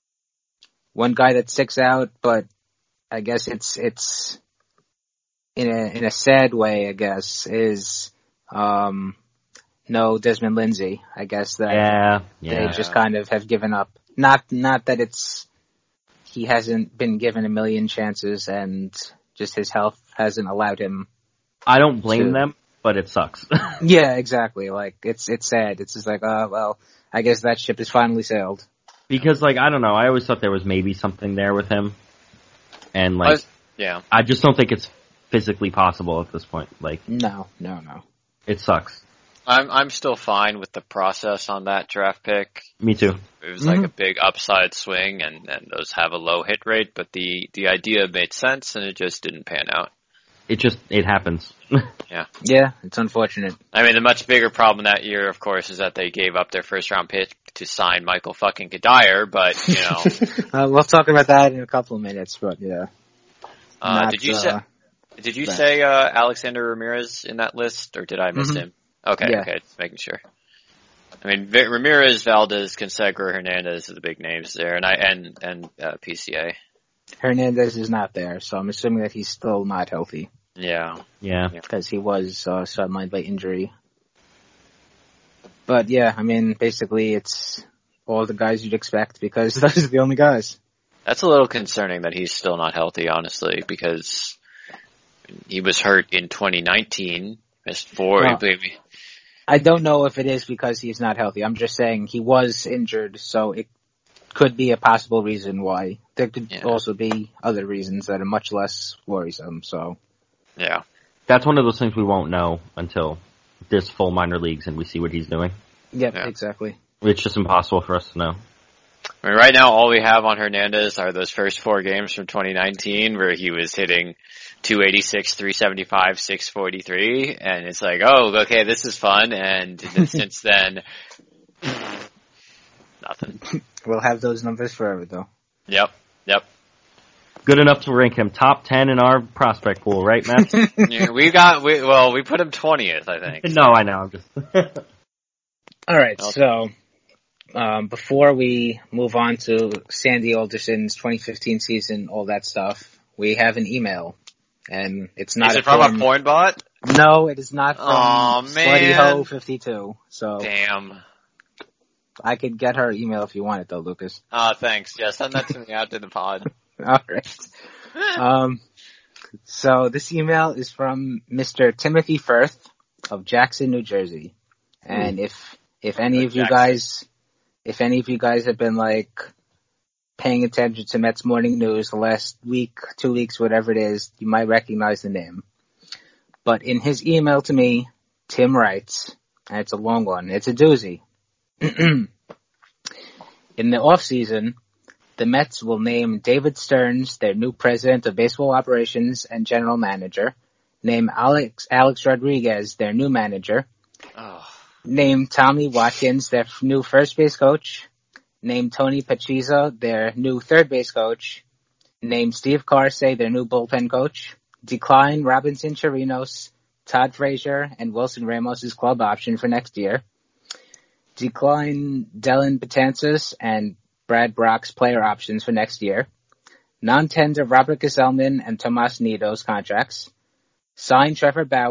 One guy that sticks out, but I guess it's it's in a in a sad way, I guess, is um no Desmond Lindsay. I guess that Yeah, they yeah. just kind of have given up. Not not that it's he hasn't been given a million chances and just his health hasn't allowed him. I don't blame to- them, but it sucks. Yeah, exactly. Like it's it's sad. It's just like, uh well, I guess that ship has finally sailed. Because, like, I don't know, I always thought there was maybe something there with him. And, I like, was- yeah. I just don't think it's physically possible at this point. Like, No, no, no. it sucks. I'm, I'm still fine with the process on that draft pick. Me too. It was like Mhm. a big upside swing and, and those have a low hit rate, but the, the idea made sense and it just didn't pan out. It just, it happens. Yeah, it's unfortunate. I mean, the much bigger problem that year, of course, is that they gave up their first round pick to sign Michael fucking Kadire, but, you know, Uh, we'll talk about that in a couple of minutes, but yeah. uh, Not, did you uh, say, did you right. say, uh, Alexander Ramirez in that list or did I miss Mhm. him? Okay, Yeah. okay, just making sure. I mean, V- Ramirez, Valdez, Consegra, Hernandez are the big names there, and I, and, and, uh, P C A. Hernandez is not there, so I'm assuming that he's still not healthy Yeah. Yeah. because he was uh, sidelined by injury. But yeah, I mean, basically it's all the guys you'd expect because those are the only guys. That's a little concerning that he's still not healthy, honestly, because he was hurt in twenty nineteen, missed four, Well, maybe. I don't know if it is because he's not healthy. I'm just saying he was injured, so it could be a possible reason why. There could Yeah. also be other reasons that are much less worrisome, so. Yeah. That's one of those things we won't know until there's full minor leagues and we see what he's doing. Yep, Yeah. exactly. It's just impossible for us to know. I mean, right now, all we have on Hernandez are those first four games from twenty nineteen where he was hitting two eighty-six, three seventy-five, six forty-three, and it's like, oh, okay, this is fun, and then since then, nothing. We'll have those numbers forever, though. Yep, yep. Good enough to rank him top ten in our prospect pool, right, Matt? Yeah, we got, we, well, we put him twentieth, I think. No, I know. I'm just. All right, Okay. so um, before we move on to Sandy Alderson's twenty fifteen season, all that stuff, we have an email, and it's not Is a it from form- a porn bot? No, it is not from Aw, Slutty man. Ho fifty-two. So Damn. I could get her email if you want it, though, Lucas. Ah, thanks. Yeah, send that to me after the pod. All right. Um, so this email is from Mister Timothy Firth of Jackson, New Jersey, and if if any of you Jackson. guys, if any of you guys have been like paying attention to Mets morning news the last week, two weeks, whatever it is, you might recognize the name. But in his email to me, Tim writes, and it's a long one. It's a doozy. In the off season, the Mets will name David Stearns their new president of baseball operations and general manager, name Alex Alex Rodriguez their new manager, Oh, name Tommy Watkins their f- new first base coach, name Tony Pachizza their new third base coach, name Steve Carsey their new bullpen coach, decline Robinson Chirinos, Todd Frazier, and Wilson Ramos' club option for next year, decline Dylan Betances and Brad Brock's player options for next year, non-tender Robert Gesellman and Tomas Nido's contracts, sign Trevor Bauer,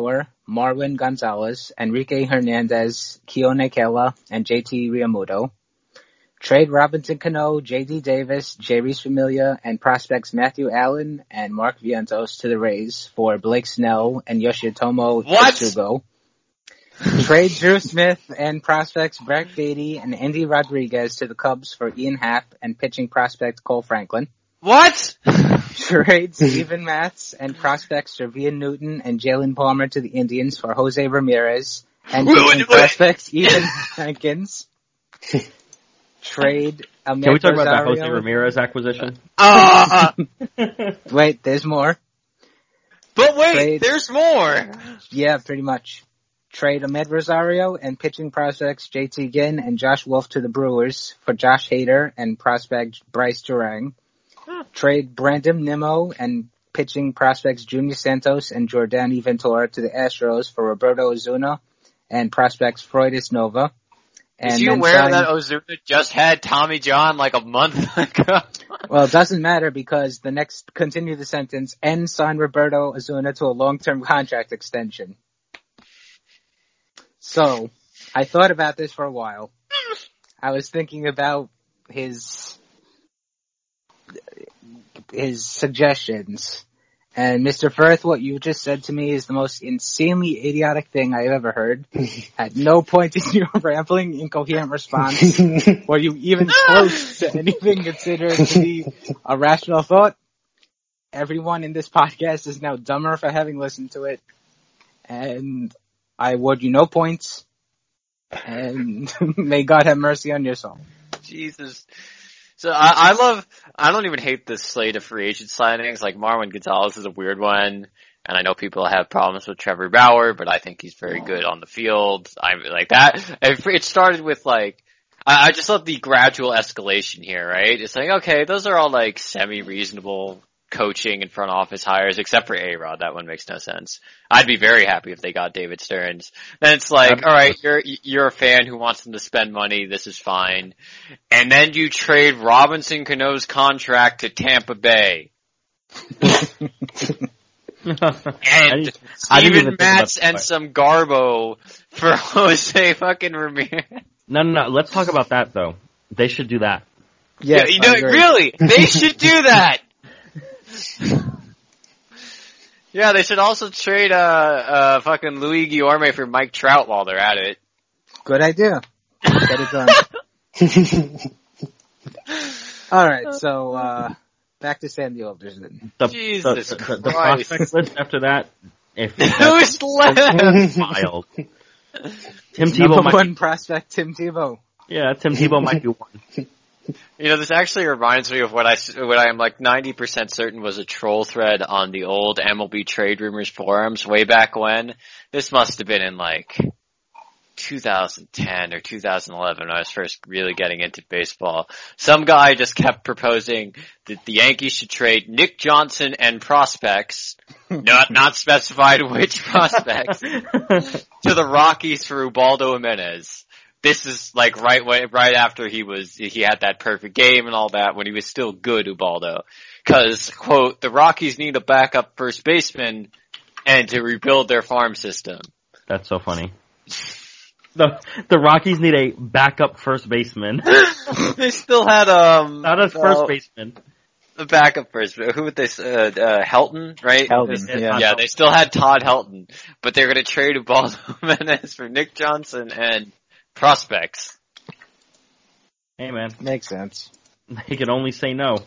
Marwin Gonzalez, Enrique Hernandez, Keone Kela, and J T Realmuto. Trade Robinson Cano, J D Davis, J. Reese Familia, and prospects Matthew Allen and Mark Vientos to the Rays for Blake Snell and Yoshitomo Tetsugo. Trade Drew Smith and prospects Brett Beatty and Andy Rodriguez to the Cubs for Ian Happ and pitching prospect Cole Franklin. What? Trade Steven Matz and prospects Jervian Newton and Jalen Palmer to the Indians for Jose Ramirez and pitching prospects Ethan Hankins. Trade Ahmed Can we talk Rosario. about that Jose Ramirez acquisition? Uh, Wait, there's more. but wait, Trade. there's more. Yeah, pretty much. Trade Ahmed Rosario and pitching prospects J T Ginn and Josh Wolf to the Brewers for Josh Hader and prospect Bryce Durang. Trade Brandon Nimmo and pitching prospects Junior Santos and Jordani Ventura to the Astros for Roberto Ozuna and prospects Freudis Nova. And Is you then aware signed, that Ozuna just had Tommy John like a month ago? Well, it doesn't matter because the next, continue the sentence, and sign Roberto Ozuna to a long-term contract extension. So, I thought about this for a while. I was thinking about his, his suggestions. And Mister Firth, what you just said to me is the most insanely idiotic thing I've ever heard. At no point in your rambling, incoherent response were you even close to anything considered to be a rational thought. Everyone in this podcast is now dumber for having listened to it. And I award you no points. And may God have mercy on your soul. Jesus. So I, I love, I don't even hate this slate of free agent signings. Like Marwin Gonzalez is a weird one. And I know people have problems with Trevor Bauer, but I think he's very good on the field. I like that. It started with like, I, I just love the gradual escalation here, right? It's like, okay, those are all like semi-reasonable coaching and front office hires, except for A-Rod. That one makes no sense. I'd be very happy if they got David Stearns. Then it's like, all right, you're you're a fan who wants them to spend money. This is fine. And then you trade Robinson Cano's contract to Tampa Bay. And Steven Matz and some Garbo for Jose fucking Ramirez. No, no, no. Let's talk about that though. They should do that. Yes, yeah, you know, really, they should do that. Yeah, they should also trade uh uh fucking Louis Guillorme for Mike Trout while they're at it. Good idea. Get it done. Alright, so, uh, back to Sandy Alderson. The, Jesus the, the, the, the Christ. prospect list after that, if Who's left? wild. Tim Tebow Number might, one prospect, Tim Tebow. yeah, Tim Tebow might be one. You know, this actually reminds me of what I, what I am like ninety percent certain was a troll thread on the old M L B Trade Rumors forums way back when. This must have been in like two thousand ten or two thousand eleven when I was first really getting into baseball. Some guy just kept proposing that the Yankees should trade Nick Johnson and prospects, not, not specified which prospects, to the Rockies for Ubaldo Jimenez. This is like right way, right after he was, he had that perfect game and all that when he was still good, Ubaldo. Cause, quote, the Rockies need a backup first baseman and to rebuild their farm system. That's so funny. The the Rockies need a backup first baseman. They still had, um, Not a first uh, baseman. The backup first, who would they, uh, uh, Helton, right? Helton, yeah. Yeah, they still had Todd Helton, but they're gonna trade Ubaldo Jimenez for Nick Johnson and prospects. Hey man. Makes sense. They can only say no.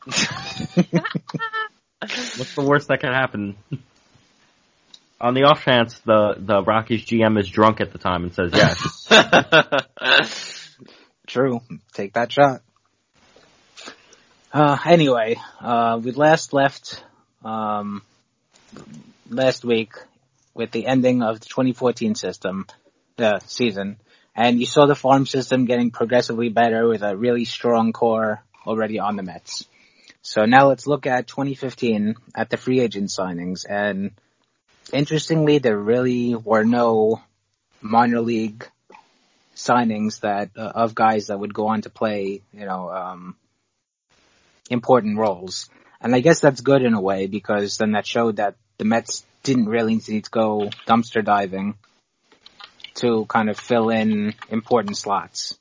What's the worst that can happen? On the off chance the, the Rockies G M is drunk at the time and says yes. True. Take that shot. Uh, anyway, uh, we last left, um, last week with the ending of the twenty fourteen system, the season. And you saw the farm system getting progressively better with a really strong core already on the Mets. So now let's look at twenty fifteen at the free agent signings. And interestingly, there really were no minor league signings that uh, of guys that would go on to play, you know, um, important roles. And I guess that's good in a way because then that showed that the Mets didn't really need to go dumpster diving to kind of fill in important slots.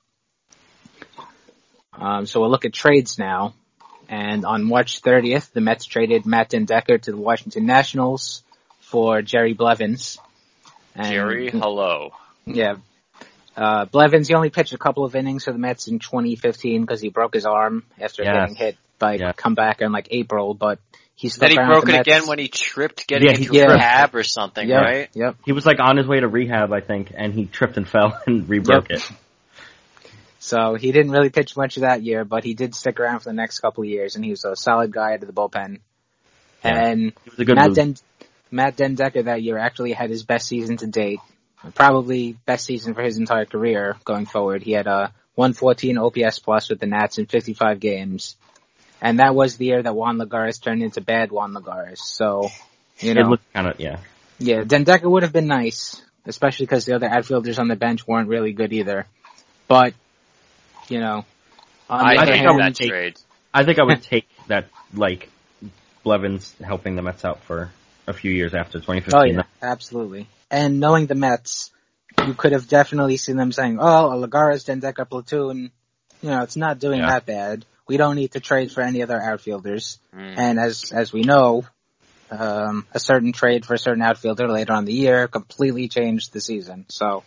Um, so we'll look at trades now. And on March thirtieth, the Mets traded Matt den Dekker to the Washington Nationals for Jerry Blevins. And, Jerry, hello. Yeah. Uh, Blevins, he only pitched a couple of innings for the Mets in twenty fifteen because he broke his arm after Yes. getting hit by Yeah. comeback in like April, but he stuck Then he around broke with it the again Mets. when he tripped getting Yeah, he into tripped. rehab or something, Yep, right? Yep. He was like on his way to rehab, I think, and he tripped and fell and re-broke Yep. it. So he didn't really pitch much of that year, but he did stick around for the next couple of years, and he was a solid guy out of the bullpen. Yeah. And He was a good Matt move. Den- Matt den Dekker that year actually had his best season to date. Probably best season for his entire career going forward. He had a one fourteen O P S plus with the Nats in fifty-five games. And that was the year that Juan Lagares turned into bad Juan Lagares. So, you It know, looked kind of, yeah. yeah, den Dekker would have been nice, especially because the other outfielders on the bench weren't really good either. But, you know, on I the other hate hand, that take- trade. I think I would take that, like, Blevins helping the Mets out for a few years after twenty fifteen. oh yeah, absolutely. And knowing the Mets, you could have definitely seen them saying, oh, a Lagares den Dekker platoon, you know, it's not doing Yeah. that bad. We don't need to trade for any other outfielders. Mm. And as as we know, um, a certain trade for a certain outfielder later on in the year completely changed the season. So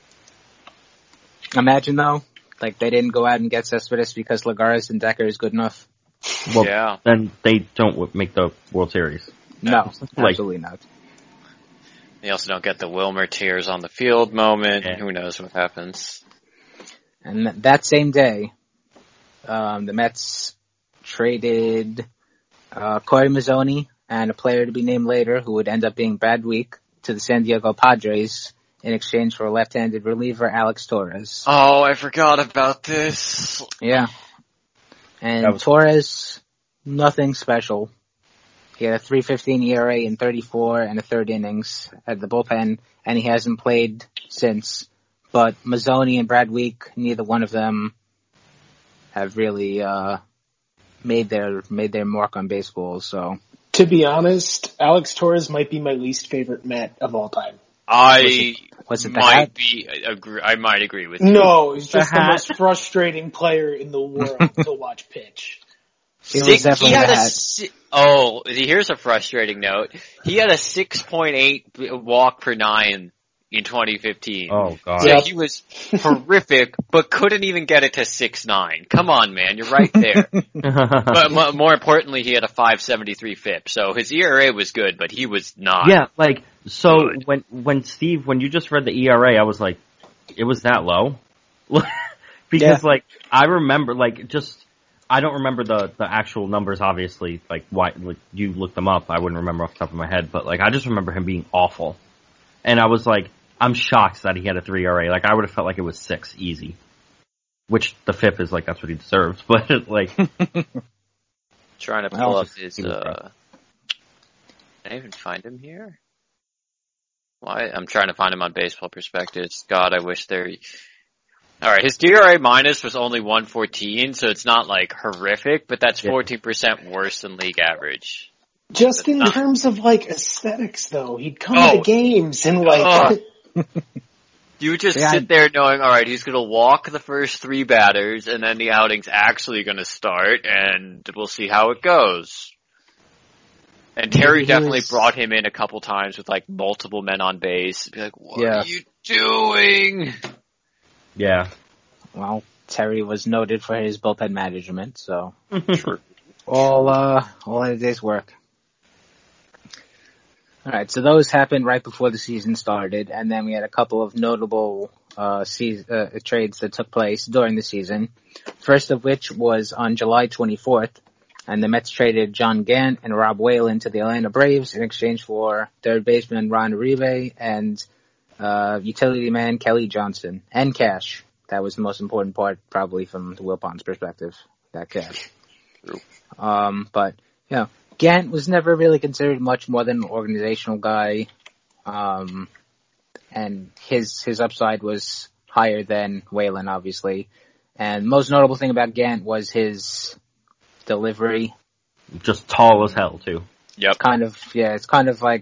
imagine though, like they didn't go out and get Cespedes because Lagares and Dekker is good enough. Well, Yeah. then they don't w- make the World Series. No, Like- absolutely not. They also don't get the Wilmer tears on the field moment. Yeah. Who knows what happens? And th- that same day, um, the Mets traded uh, Corey Mazzoni and a player to be named later who would end up being Brad Week to the San Diego Padres in exchange for left-handed reliever Alex Torres. Oh, I forgot about this. Yeah. And That was- Torres, nothing special. He had a three fifteen E R A in thirty-four and a third innings at the bullpen, and he hasn't played since. But Mazzoni and Brad Week, neither one of them have really uh made their made their mark on baseball. So To be honest, Alex Torres might be my least favorite Met of all time. I was it the might hat? be agree. I might agree with you. No, he's just The the hat. most frustrating player in the world to watch pitch. It was Six, he definitely had the a hat. si- oh, here's a frustrating note. He had a six point eight walk per nine in twenty fifteen. Oh, God. So Yep. he was horrific, but couldn't even get it to six nine. Come on, man, you're right there. But mo- more importantly, he had a five seventy-three F I P, so his E R A was good, but he was not. Yeah, like, so Good. when, when Steve, when you just read the E R A, I was like, it was that low? Because, Yeah. like, I remember, like, just, I don't remember the, the actual numbers, obviously, like, why, like, you looked them up, I wouldn't remember off the top of my head, but, like, I just remember him being awful. And I was like, I'm shocked that he had a three E R A. Like, I would have felt like it was six, easy. Which, the F I P is, like, that's what he deserves, but, like, Trying to pull Well, up his, he was uh, can I even find him here? Why? I'm trying to find him on Baseball Prospectus. God, I wish there. Alright, his D R A minus was only one fourteen, so it's not like horrific, but that's Yeah. fourteen percent worse than league average. Just in Not- terms of like aesthetics though, he'd come Oh. to games and like, Oh. You would just Yeah, sit I- there knowing, alright, he's gonna walk the first three batters, and then the outing's actually gonna start, and we'll see how it goes. And Terry Maybe he definitely was- brought him in a couple times with like multiple men on base. Be like, what Yeah. are you doing? yeah. Well, Terry was noted for his bullpen management, so all uh all in a day's work. All right, so those happened right before the season started, and then we had a couple of notable uh, se- uh trades that took place during the season. First of which was on July twenty-fourth, and the Mets traded John Gant and Rob Whalen to the Atlanta Braves in exchange for third baseman Ron Uribe and uh utility man Kelly Johnson and cash. That was the most important part, probably from the Wilpons' perspective. That cash. True. Um, but you know, Gant was never really considered much more than an organizational guy, um, and his his upside was higher than Whalen, obviously. And the most notable thing about Gant was his delivery. Just tall as hell, too. Yep. Kind of, yeah, it's kind of like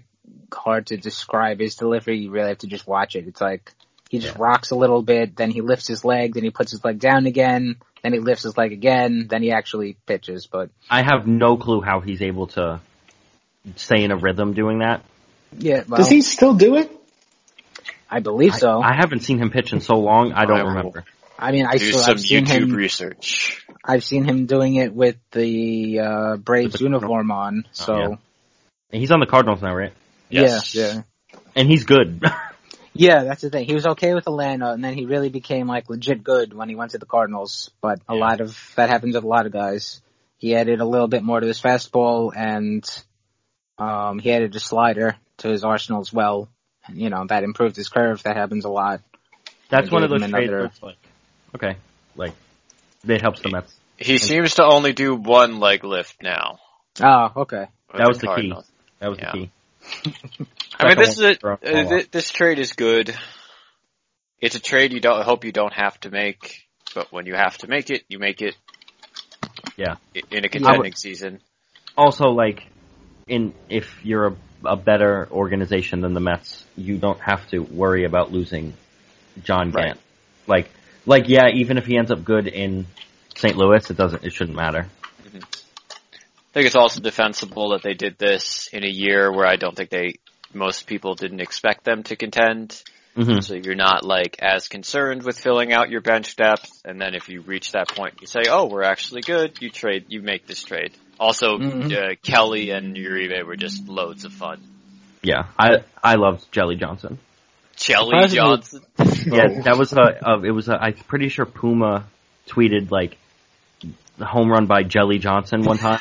hard to describe his delivery. You really have to just watch it. It's like he just Yeah. rocks a little bit, then he lifts his leg, then he puts his leg down again, then he lifts his leg again, then he actually pitches. But I have no clue how he's able to stay in a rhythm doing that. yeah, well, Does he still do it? I believe so. I, I haven't seen him pitch in so long, I don't I will remember. I mean, I Do still, some I've seen YouTube him. research. I've seen him doing it with the uh, Braves With the uniform on. So yeah. And he's on the Cardinals now, right? Yes. yeah, yeah. And he's good. Yeah, that's the thing. He was okay with Atlanta, and then he really became like legit good when he went to the Cardinals. But a Yeah. lot of that happens with a lot of guys. He added a little bit more to his fastball, and um, he added a slider to his arsenal as well. And, you know, that improved his curve. That happens a lot. That's I one of gave those him trades another- where it's like, okay, like, it helps the Mets. He seems to only do one leg lift now. Oh, okay. with That was the key. Cardinals. That was Yeah. the key. I mean, this is Second a, one, uh, throw a th- this trade is good. It's a trade you don't hope you don't have to make, but when you have to make it, you make it. Yeah. i- In a contending season. Also, like, in if you're a, a better organization than the Mets, you don't have to worry about losing John Right. Gant. Like, like yeah, even if he ends up good in Saint Louis, it doesn't. It shouldn't matter. I think it's also defensible that they did this in a year where I don't think they, most people didn't expect them to contend. Mm-hmm. So you're not like as concerned with filling out your bench depth. And then if you reach that point, you say, "Oh, we're actually good." You trade, you make this trade. Also, Mhm. uh, Kelly and Uribe were just loads of fun. Yeah, I I loved Jelly Johnson. Jelly Surprisingly- Johnson. Yeah, that was a, a it was a, I'm pretty sure Puma tweeted like the home run by Jelly Johnson one time.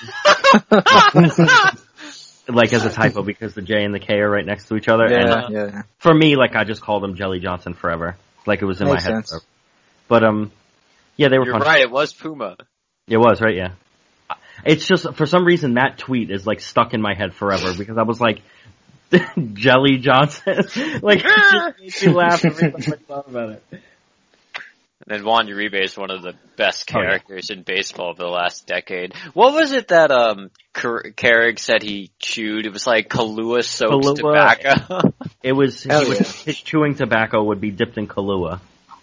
Like as a typo because the J and the K are right next to each other. And Yeah, yeah. for me, like I just called him Jelly Johnson forever. Like it was in Makes my head. sense. Forever. But um, yeah, they were You're fun. right. It was Puma. It was right, yeah. It's just for some reason that tweet is like stuck in my head forever because I was like, Jelly Johnson, like it just made me laugh every time I thought about it. And Juan Uribe is one of the best Oh, yeah. characters in baseball of the last decade. What was it that um Car- Carrick said he chewed? It was like Kahlua soaked Kahlua. tobacco. It was he Hell would, yeah. his chewing tobacco would be dipped in Kahlua.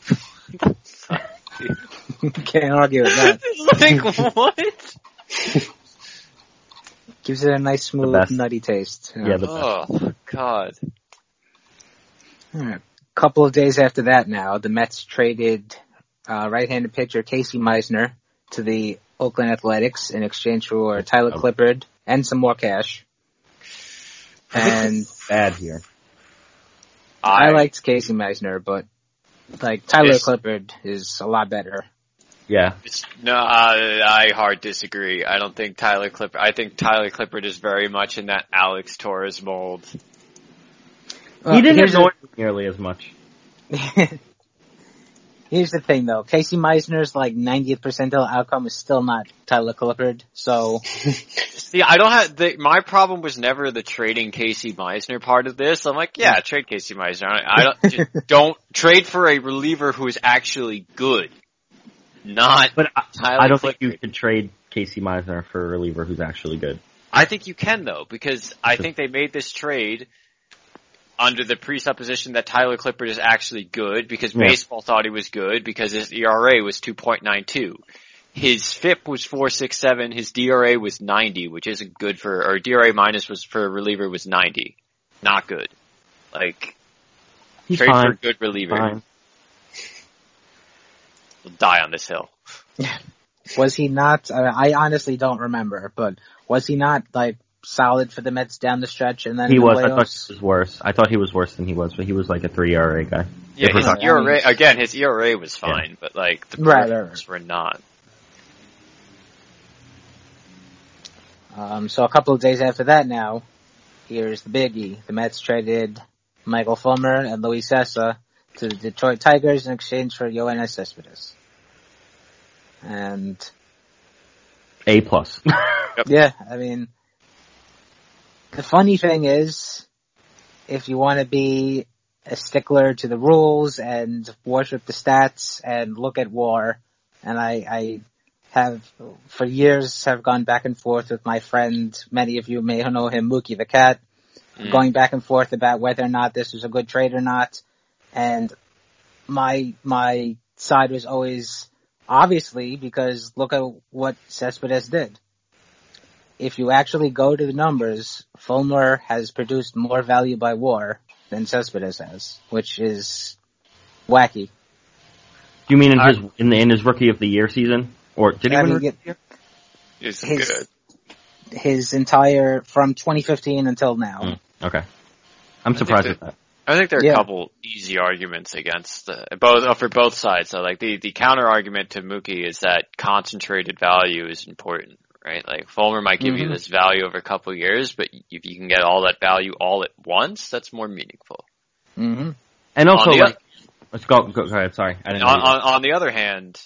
Can't argue with that. Like what? Gives it a nice, smooth, best. nutty taste. Yeah, the Oh God. A couple of days after that now, the Mets traded uh, right-handed pitcher Casey Meisner to the Oakland Athletics in exchange for Tyler Oh. Clippard and some more cash. And bad here. I, I liked Casey Meisner, but like Tyler Yes. Clippard is a lot better. Yeah, It's, no, I, I hard disagree. I don't think Tyler Clippard. I think Tyler Clippard is very much in that Alex Torres mold. Well, he didn't here's annoy me nearly as much. the, here's the thing though, Casey Meisner's like ninetieth percentile outcome is still not Tyler Clippard, so See, I don't have the, my problem was never the trading Casey Meisner part of this. I'm like, yeah, trade Casey Meisner. I, I don't just don't trade for a reliever who is actually good, not. But I, Tyler I don't think Clippard. you could trade Casey Meisner for a reliever who's actually good. I think you can though, because I think they made this trade under the presupposition that Tyler Clippard is actually good because Yeah. baseball thought he was good because his E R A was two point nine two. His F I P was four point six seven. His D R A was ninety, which isn't good for, or D R A minus was for a reliever was ninety. Not good. Like, He's trade for fine. a good reliever. Fine. We'll die on this hill. was he not, I, I honestly don't remember, but was he not like solid for the Mets down the stretch and then He in the was. I thought playoffs? he was worse. I thought he was worse than he was, but he was like a three E R A guy. Yeah, If we're his talking- E R A, again, his E R A was fine, but like, the Right, right, performances were not. Um, so a couple of days after that now, here's the biggie. The Mets traded Michael Fulmer and Luis Sessa to the Detroit Tigers in exchange for Yoenis Cespedes. And A plus. yeah, I mean, the funny thing is, if you want to be a stickler to the rules and worship the stats and look at WAR, and I, I have for years have gone back and forth with my friend, many of you may know him, Mookie the Cat, mm. going back and forth about whether or not this was a good trade or not. And my, my side was always obviously because look at what Cespedes did. If you actually go to the numbers, Fulmer has produced more value by WAR than Cespedes has, which is wacky. Do you mean in his in, the, in his rookie of the year season, or did he I win mean, rookie of the year? It's his, good. His entire from twenty fifteen until now. Mm, okay, I'm surprised at that. I think there are yeah. a couple easy arguments against the, both for both sides. So, like the the counter argument to Mookie is that concentrated value is important, right? Like Fulmer might give mm-hmm. you this value over a couple of years, but if you can get all that value all at once, that's more meaningful. Mm-hmm. And also, on like, let's go, go. Go ahead. Sorry, I didn't. On, on, on the other hand,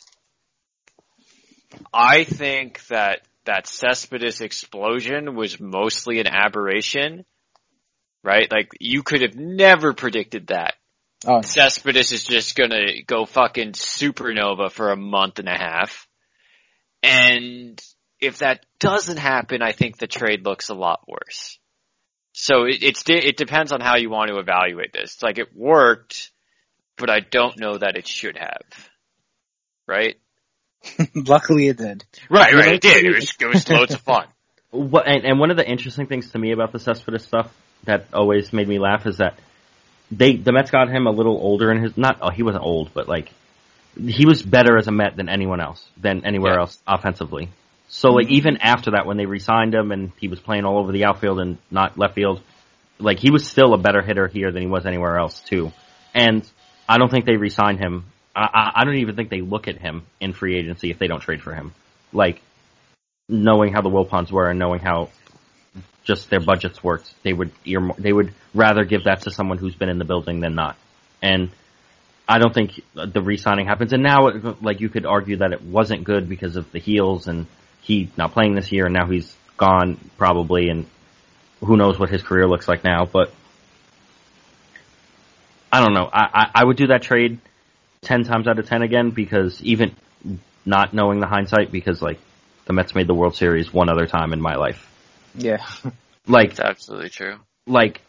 I think that that Cespedes explosion was mostly an aberration. Right? Like, you could have never predicted that. Oh. Cespedes is just gonna go fucking supernova for a month and a half. And if that doesn't happen, I think the trade looks a lot worse. So it, it's, it depends on how you want to evaluate this. It's like, it worked, but I don't know that it should have. Right? Luckily it did. Right, right, it did. It was, it was loads of fun. What, and, and one of the interesting things to me about the Cespedes stuff that always made me laugh is that they the Mets got him a little older in his not oh he wasn't old but like he was better as a Met than anyone else than anywhere yeah. else offensively. So like mm-hmm. even after that when they re-signed him and he was playing all over the outfield and not left field, like he was still a better hitter here than he was anywhere else too. And I don't think they re-signed him. I, I don't even think they look at him in free agency if they don't trade for him. Like knowing how the Wilpons were and knowing how just their budgets worked, they would earm- they would rather give that to someone who's been in the building than not. And I don't think the re-signing happens. And now, like, you could argue that it wasn't good because of the heels and he not playing this year and now he's gone probably and who knows what his career looks like now. But I don't know. I, I, I would do that trade ten times out of ten again because even not knowing the hindsight because, like, the Mets made the World Series one other time in my life. Yeah. Like, that's absolutely true. Like,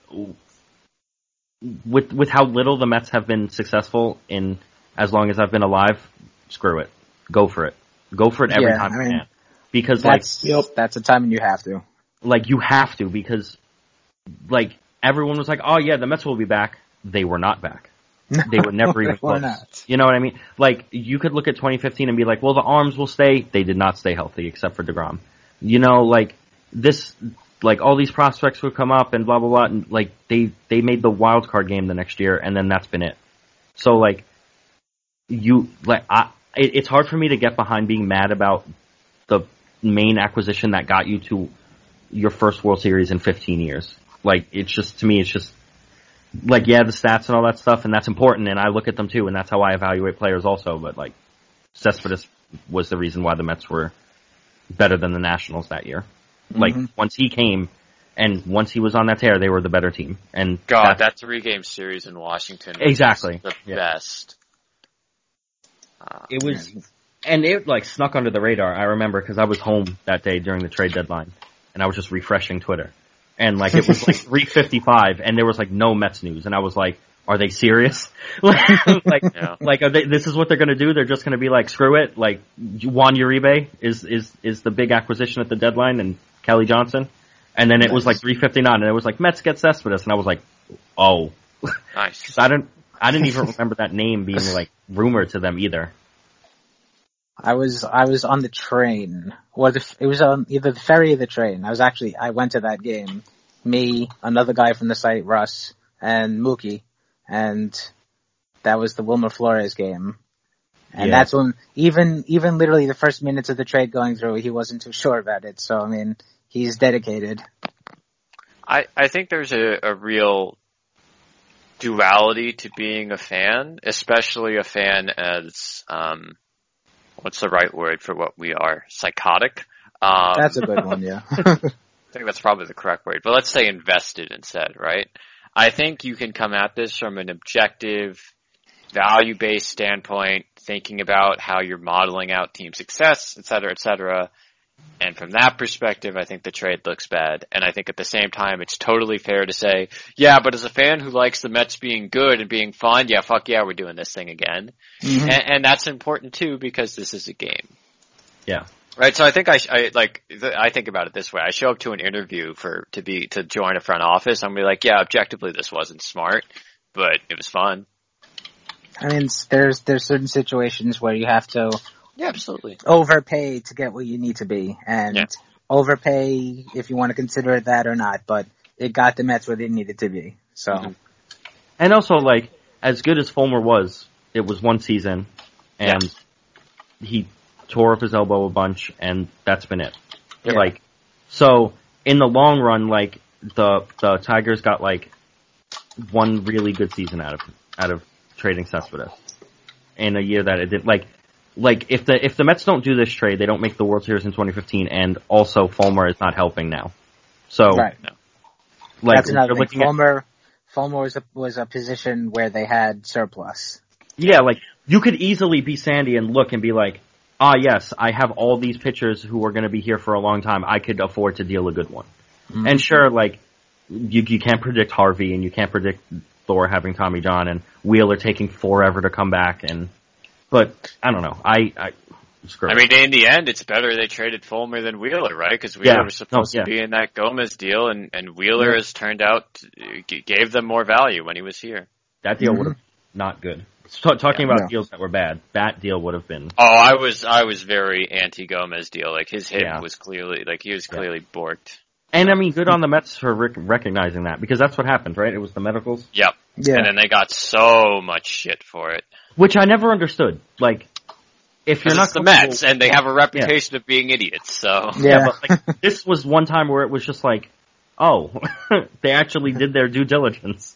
with with how little the Mets have been successful in as long as I've been alive, screw it. Go for it. Go for it every yeah, time I you mean, can. Because, that's, like... Yep, that's a time when you have to. Like, you have to because, like, everyone was like, oh, yeah, the Mets will be back. They were not back. They were never even close. Not. You know what I mean? Like, you could look at twenty fifteen and be like, well, the arms will stay. They did not stay healthy except for DeGrom. You know, like... This, like, all these prospects would come up and blah, blah, blah, and, like, they, they made the wild card game the next year, and then that's been it. So, like, you, like, I, it, it's hard for me to get behind being mad about the main acquisition that got you to your first World Series in fifteen years. Like, it's just, to me, it's just, like, yeah, the stats and all that stuff, and that's important, and I look at them too, and that's how I evaluate players also, but, like, Cespedes was the reason why the Mets were better than the Nationals that year. Like, mm-hmm. once he came, and once he was on that tear, they were the better team. And God, that three-game series in Washington was exactly the yeah. best. Uh, it was, and it, like, snuck under the radar. I remember, because I was home that day during the trade deadline, and I was just refreshing Twitter. And, like, it was, like, three fifty-five, and there was, like, no Mets news. And I was like, are they serious? like, yeah. like are they, this is what they're going to do? They're just going to be like, screw it? Like, Juan Uribe is, is, is the big acquisition at the deadline, and Kelly Johnson, and then it nice. was like three fifty-nine, and it was like Mets get Cespedes, and I was like, oh, nice. I didn't, I didn't even remember that name being like rumored to them either. I was, I was on the train, or the, it was on either the ferry or the train. I was actually, I went to that game. Me, another guy from the site, Russ, and Mookie, and that was the Wilmer Flores game. And yeah. that's when, even, even literally the first minutes of the trade going through, he wasn't too sure about it. So, I mean, he's dedicated. I, I think there's a, a real duality to being a fan, especially a fan as, um, what's the right word for what we are? Psychotic? Um, that's a good one, yeah. I think that's probably the correct word, but let's say invested instead, right? I think you can come at this from an objective, value-based standpoint, thinking about how you're modeling out team success, et cetera, et cetera. And from that perspective, I think the trade looks bad. And I think at the same time, it's totally fair to say, yeah, but as a fan who likes the Mets being good and being fun, yeah, fuck yeah, we're doing this thing again. Mm-hmm. And, and that's important too, because this is a game. Yeah. Right. So I think I, I like, I think about it this way. I show up to an interview for, to be, to join a front office. I'm gonna be like, yeah, objectively, this wasn't smart, but it was fun. I mean, there's, there's certain situations where you have to, yeah, absolutely. overpay to get what you need to be, and yeah. overpay if you want to consider it that or not, but it got the Mets where they needed to be. So, mm-hmm. And also, like, as good as Fulmer was, it was one season, and yeah. he tore up his elbow a bunch, and that's been it. Yeah. Like, so, in the long run, like, the the Tigers got, like, one really good season out of out of trading Cespedes in a year that it did, like, Like, if the if the Mets don't do this trade, they don't make the World Series in twenty fifteen, and also Fulmer is not helping now. So, right. No. Like, that's another thing. Fulmer, at, Fulmer was a, was a position where they had surplus. Yeah, like, you could easily be Sandy and look and be like, ah, yes, I have all these pitchers who are going to be here for a long time. I could afford to deal a good one. Mm-hmm. And sure, like, you you can't predict Harvey, and you can't predict Thor having Tommy John, and Wheeler taking forever to come back, and But, I don't know. I, I, screw I mean, in the end, it's better they traded Fulmer than Wheeler, right? Because Wheeler yeah. was supposed no, yeah. to be in that Gomez deal, and, and Wheeler yeah. has turned out, gave them more value when he was here. That deal mm-hmm. would have not good. So, talking yeah, about no. deals that were bad, that deal would have been. Oh, I was, I was very anti-Gomez deal. Like, his hit yeah. was clearly, like, he was clearly yeah. borked. And I mean, good on the Mets for rec- recognizing that, because that's what happened, right? It was the medicals. Yep. Yeah. And then they got so much shit for it. Which I never understood. Like, if you're not the Mets, and they have a reputation yeah. of being idiots, so. Yeah, yeah but like, this was one time where it was just like, oh, they actually did their due diligence.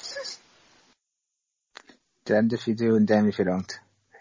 Damned if you do and damned if you don't.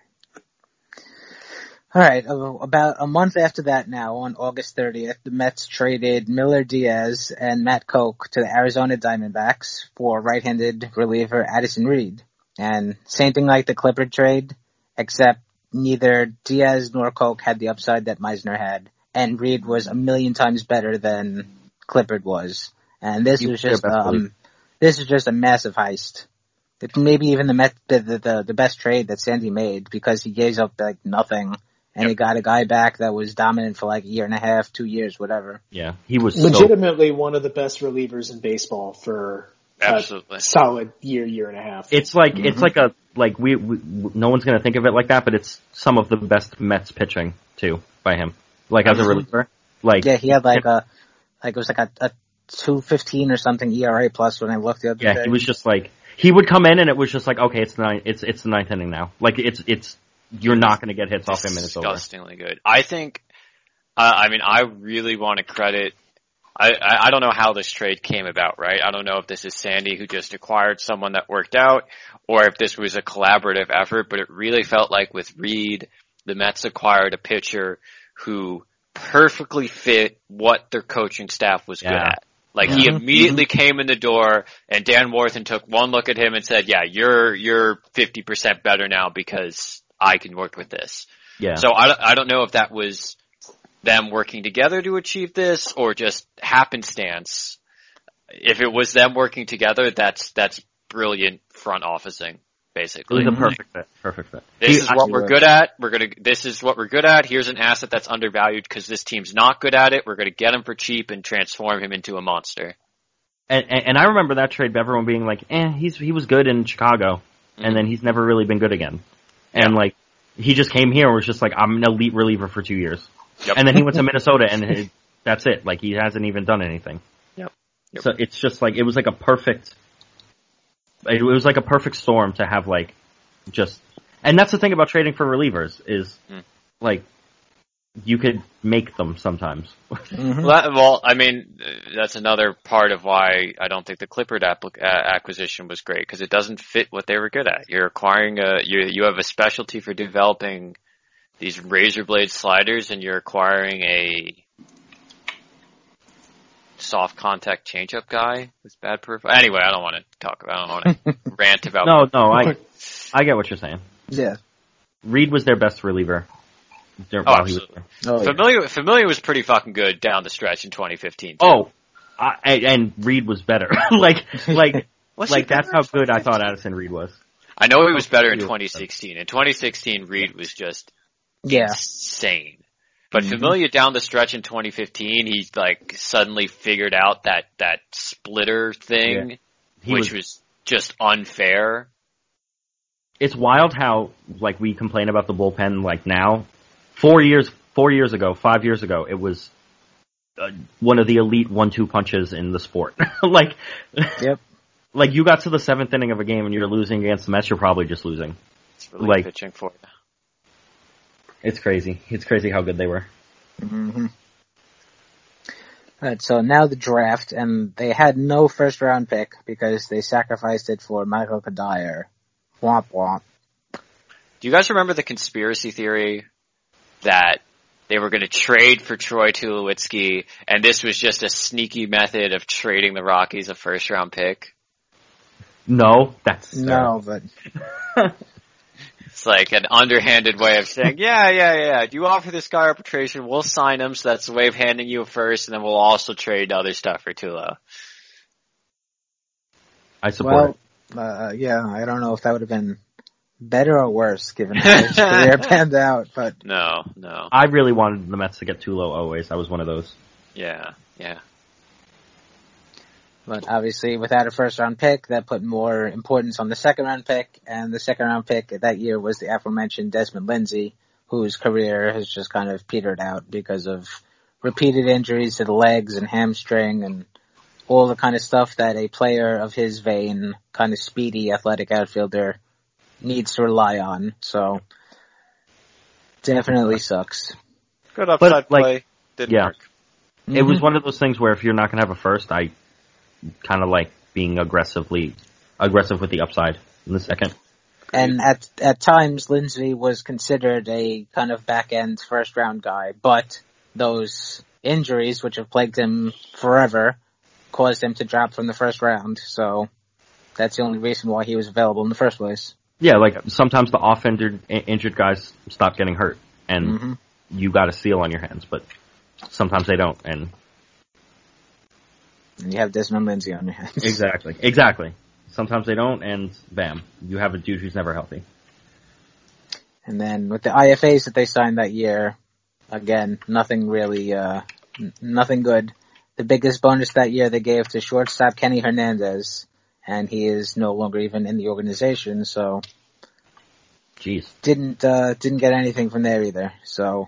All right, about a month after that now, on August thirtieth, the Mets traded Miller Diaz and Matt Koch to the Arizona Diamondbacks for right-handed reliever Addison Reed. And same thing like the Clipper trade, except neither Diaz nor Koch had the upside that Meisner had, and Reed was a million times better than Clippard was. And this was just um, this is just a massive heist. It maybe even the, Met, the the the best trade that Sandy made, because he gave up like nothing. And yep. he got a guy back that was dominant for like a year and a half, two years, whatever. Yeah, he was legitimately so... one of the best relievers in baseball for Absolutely. a solid year, year and a half. It's like mm-hmm. it's like a like we, we no one's gonna think of it like that, but it's some of the best Mets pitching too by him. Like as a reliever, like yeah, he had like a like it was like a, a two fifteen or something E R A plus when I looked the other yeah, day. Yeah, he was just like he would come in and it was just like okay, it's the ninth, it's it's the ninth inning now. Like it's it's. You're not going to get hits off him, and it's over. Disgustingly good. I think. Uh, I mean, I really want to credit. I, I I don't know how this trade came about, right? I don't know if this is Sandy who just acquired someone that worked out, or if this was a collaborative effort. But it really felt like with Reed, the Mets acquired a pitcher who perfectly fit what their coaching staff was yeah. good at. Like he immediately came in the door, and Dan Warthen took one look at him and said, "Yeah, you're you're fifty percent better now because I can work with this." Yeah. So I, I don't know if that was them working together to achieve this or just happenstance. If it was them working together, that's that's brilliant front officing, basically. It was a perfect fit. Perfect fit. This is what we're good at. We're gonna. This is what we're good at. Here's an asset that's undervalued because this team's not good at it. We're gonna get him for cheap and transform him into a monster. And, and, and I remember that trade, everyone being like, "Eh, he's he was good in Chicago, mm-hmm. and then he's never really been good again." And, like, he just came here and was just like, I'm an elite reliever for two years. Yep. And then he went to Minnesota and it, that's it. Like, he hasn't even done anything. Yep. Yep. So it's just like, it was like a perfect, it was like a perfect storm to have, like, just, and that's the thing about trading for relievers is, mm. like, you could make them sometimes. Mm-hmm. Well, well, I mean, that's another part of why I don't think the Clippard applic- uh, acquisition was great, because it doesn't fit what they were good at. You're acquiring a, you you have a specialty for developing these razor blade sliders, and you're acquiring a soft contact changeup guy with bad perf. Anyway, I don't want to talk about. I don't want to rant about. No, no, I I get what you're saying. Yeah, Reed was their best reliever. during, Oh, while he was absolutely. there. Oh, yeah. Familiar, Familiar was pretty fucking good down the stretch in twenty fifteen. Oh, I, and, and Reed was better. like, like, Was he like that's better how in good I thought twenty fifteen? Addison Reed was. I know he was better in He was twenty sixteen. In twenty sixteen, Reed was just Yeah. insane. But Mhm. Familia down the stretch in twenty fifteen, he like suddenly figured out that that splitter thing, Yeah. He which was, was just unfair. it's wild how, like, we complain about the bullpen, like, now. Four years, four years ago, five years ago, it was uh, one of the elite one two punches in the sport. like, Yep. like, you got to the seventh inning of a game and you're losing against the Mets, you're probably just losing. It's really Like- pitching for you. It's crazy. It's crazy how good they were. Mm-hmm. Alright, so now the draft, and they had no first round pick because they sacrificed it for Michael Kadire. Womp womp. Do you guys remember the conspiracy theory that they were going to trade for Troy Tulowitzki, and this was just a sneaky method of trading the Rockies a first round pick? No, that's No, but It's like an underhanded way of saying, yeah, yeah, yeah, do you offer this guy arbitration, we'll sign him, so that's the way of handing you a first, and then we'll also trade other stuff for Tulo. I support well, uh, yeah, I don't know if that would have been better or worse given how his career panned out, but No, no. it. I really wanted the Mets to get Tulo always. I was one of those. Yeah, yeah. But obviously, without a first round pick, that put more importance on the second round pick, and the second round pick that year was the aforementioned Desmond Lindsay, whose career has just kind of petered out because of repeated injuries to the legs and hamstring and all the kind of stuff that a player of his vein, kind of speedy, athletic outfielder needs to rely on. So, definitely sucks. Good upside But, like, play. Didn't yeah. work. It was one of those things where if you're not going to have a first, I kind of like being aggressively aggressive with the upside in the second. And at at times, Lindsay was considered a kind of back-end first-round guy, but those injuries, which have plagued him forever, caused him to drop from the first round. So that's the only reason why he was available in the first place. Yeah, like sometimes the off-injured injured guys stop getting hurt, and Mm-hmm. you got a seal on your hands, but sometimes they don't. And And you have Desmond Lindsay on your hands. exactly, exactly. Sometimes they don't, and bam, you have a dude who's never healthy. And then with the I F As that they signed that year, again, nothing really, uh, n- nothing good. The biggest bonus that year they gave to shortstop Kenny Hernandez, and he is no longer even in the organization, so Jeez. didn't, uh, didn't get anything from there either, so.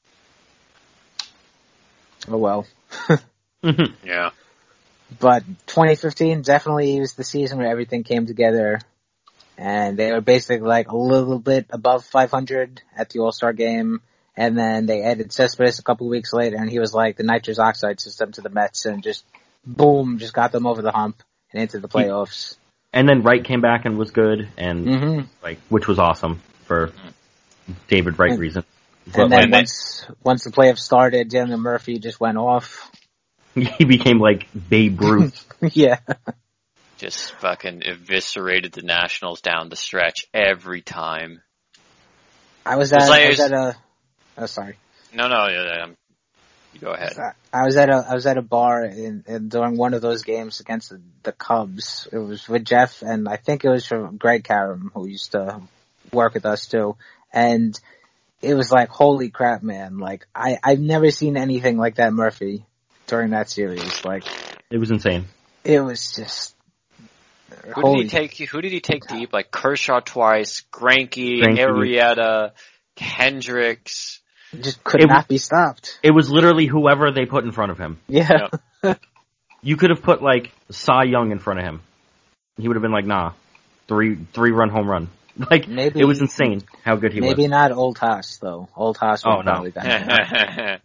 Oh well. Yeah. But twenty fifteen definitely was the season where everything came together, and they were basically like a little bit above five hundred at the All-Star game, and then they added Cespedes a couple of weeks later, and he was like the nitrous oxide system to the Mets, and just boom, just got them over the hump and into the playoffs. And then Wright came back and was good, and Mm-hmm. like which was awesome for David Wright And- reason. And But, then they- once once the playoffs started, Daniel Murphy just went off. like, he became like Babe Ruth. Yeah. Just fucking eviscerated the Nationals down the stretch every time. I was It's at, like- I was at a, oh sorry. No, no, yeah, um, you go ahead. I was at a I was at a bar in, in during one of those games against the, the Cubs. It was with Jeff, and I think it was from Greg Karam, who used to work with us too. And it was like, holy crap, man! Like I I've never seen anything like that Murphy during that series. Like It was insane. it was just Who holy. did he take? Who did he take deep? Like Kershaw twice, Greinke, Greinke. Arrieta, Hendricks. Just could It not was- be stopped. It was literally whoever they put in front of him. Yeah. You could have put like Cy Young in front of him. He would have been like, nah, three three run home run. Like Maybe- it was insane how good he Maybe was. not Old Haas though. Old Haas would Oh, no. probably been.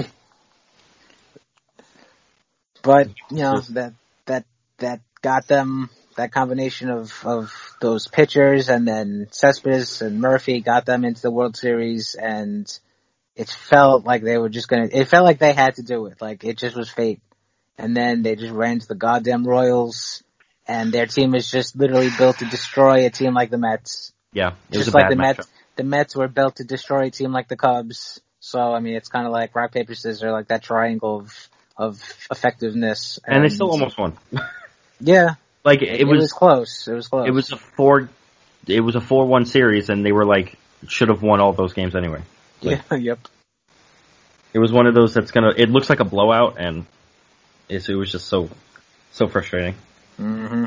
But you know that that that got them that combination of of those pitchers, and then Cespedes and Murphy got them into the World Series, and it felt like they were just gonna. It felt like they had to do it. Like it just was fate. And then they just ran to the goddamn Royals, and their team is just literally built to destroy a team like the Mets. Yeah, it was Just a like bad the matchup. Mets, the Mets were built to destroy a team like the Cubs. So, I mean, it's kind of like rock, paper, scissors, like that triangle of, of effectiveness. And, and they still almost won. Yeah. Like, it, it was, was, it was close. It was close. It was a four, it was a four one series, and they were like, should have won all those games anyway. Like, yeah, yep. It was one of those that's gonna, it looks like a blowout, and it's, it was just so, so frustrating. Mm-hmm.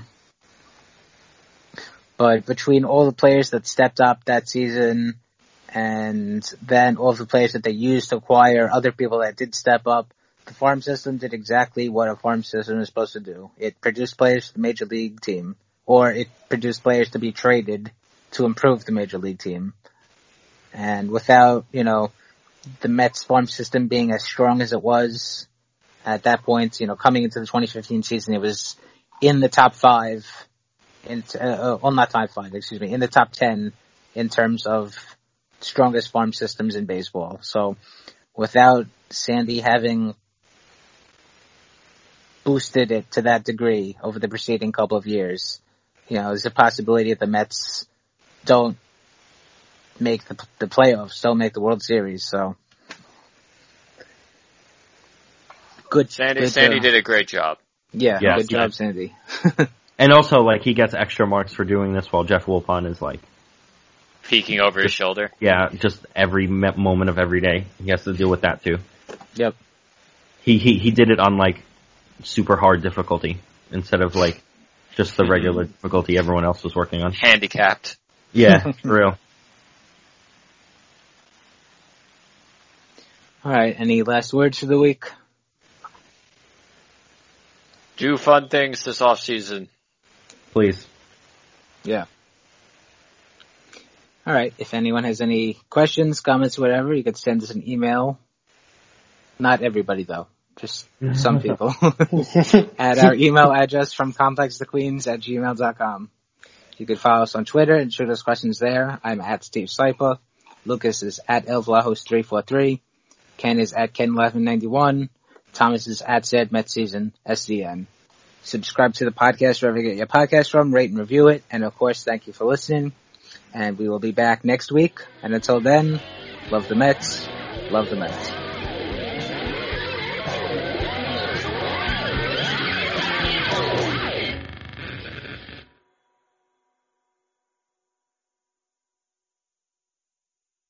But between all the players that stepped up that season, and then all the players that they used to acquire other people that did step up, the farm system did exactly what a farm system is supposed to do. It produced players for the major league team, or it produced players to be traded to improve the major league team. And without, you know, the Mets farm system being as strong as it was at that point, you know, coming into the twenty fifteen season, it was in the top five, in, uh, well, not top five, excuse me, in the top ten in terms of strongest farm systems in baseball. So without Sandy having boosted it to that degree over the preceding couple of years, you know, there's a possibility that the Mets don't make the, the playoffs, don't make the World Series. So good. Sandy, good, Sandy uh, did a great job. Yeah, Yes, good job, yes. Sandy. And also, like, he gets extra marks for doing this while Jeff Wilpon is like, Peeking over his shoulder. yeah, just every me- moment of every day. He has to deal with that too. Yep. He, he, he did it on like super hard difficulty instead of like just the regular difficulty everyone else was working on. Handicapped. Yeah, for real. All right. Any last words for the week? Do fun things this off season. Please. Yeah. All right. If anyone has any questions, comments, whatever, you could send us an email. Not everybody, though. Just some people. At our email address from complexthequeens at gmail dot com. You could follow us on Twitter and shoot us questions there. I'm at Steve Sypa. Lucas is at Elvlahos three four three. Ken is at Ken eleven ninety-one. Thomas is at Sad Met Season S D N. Subscribe to the podcast wherever you get your podcast from. Rate and review it. And of course, thank you for listening. And we will be back next week. And until then, love the Mets. Love the Mets.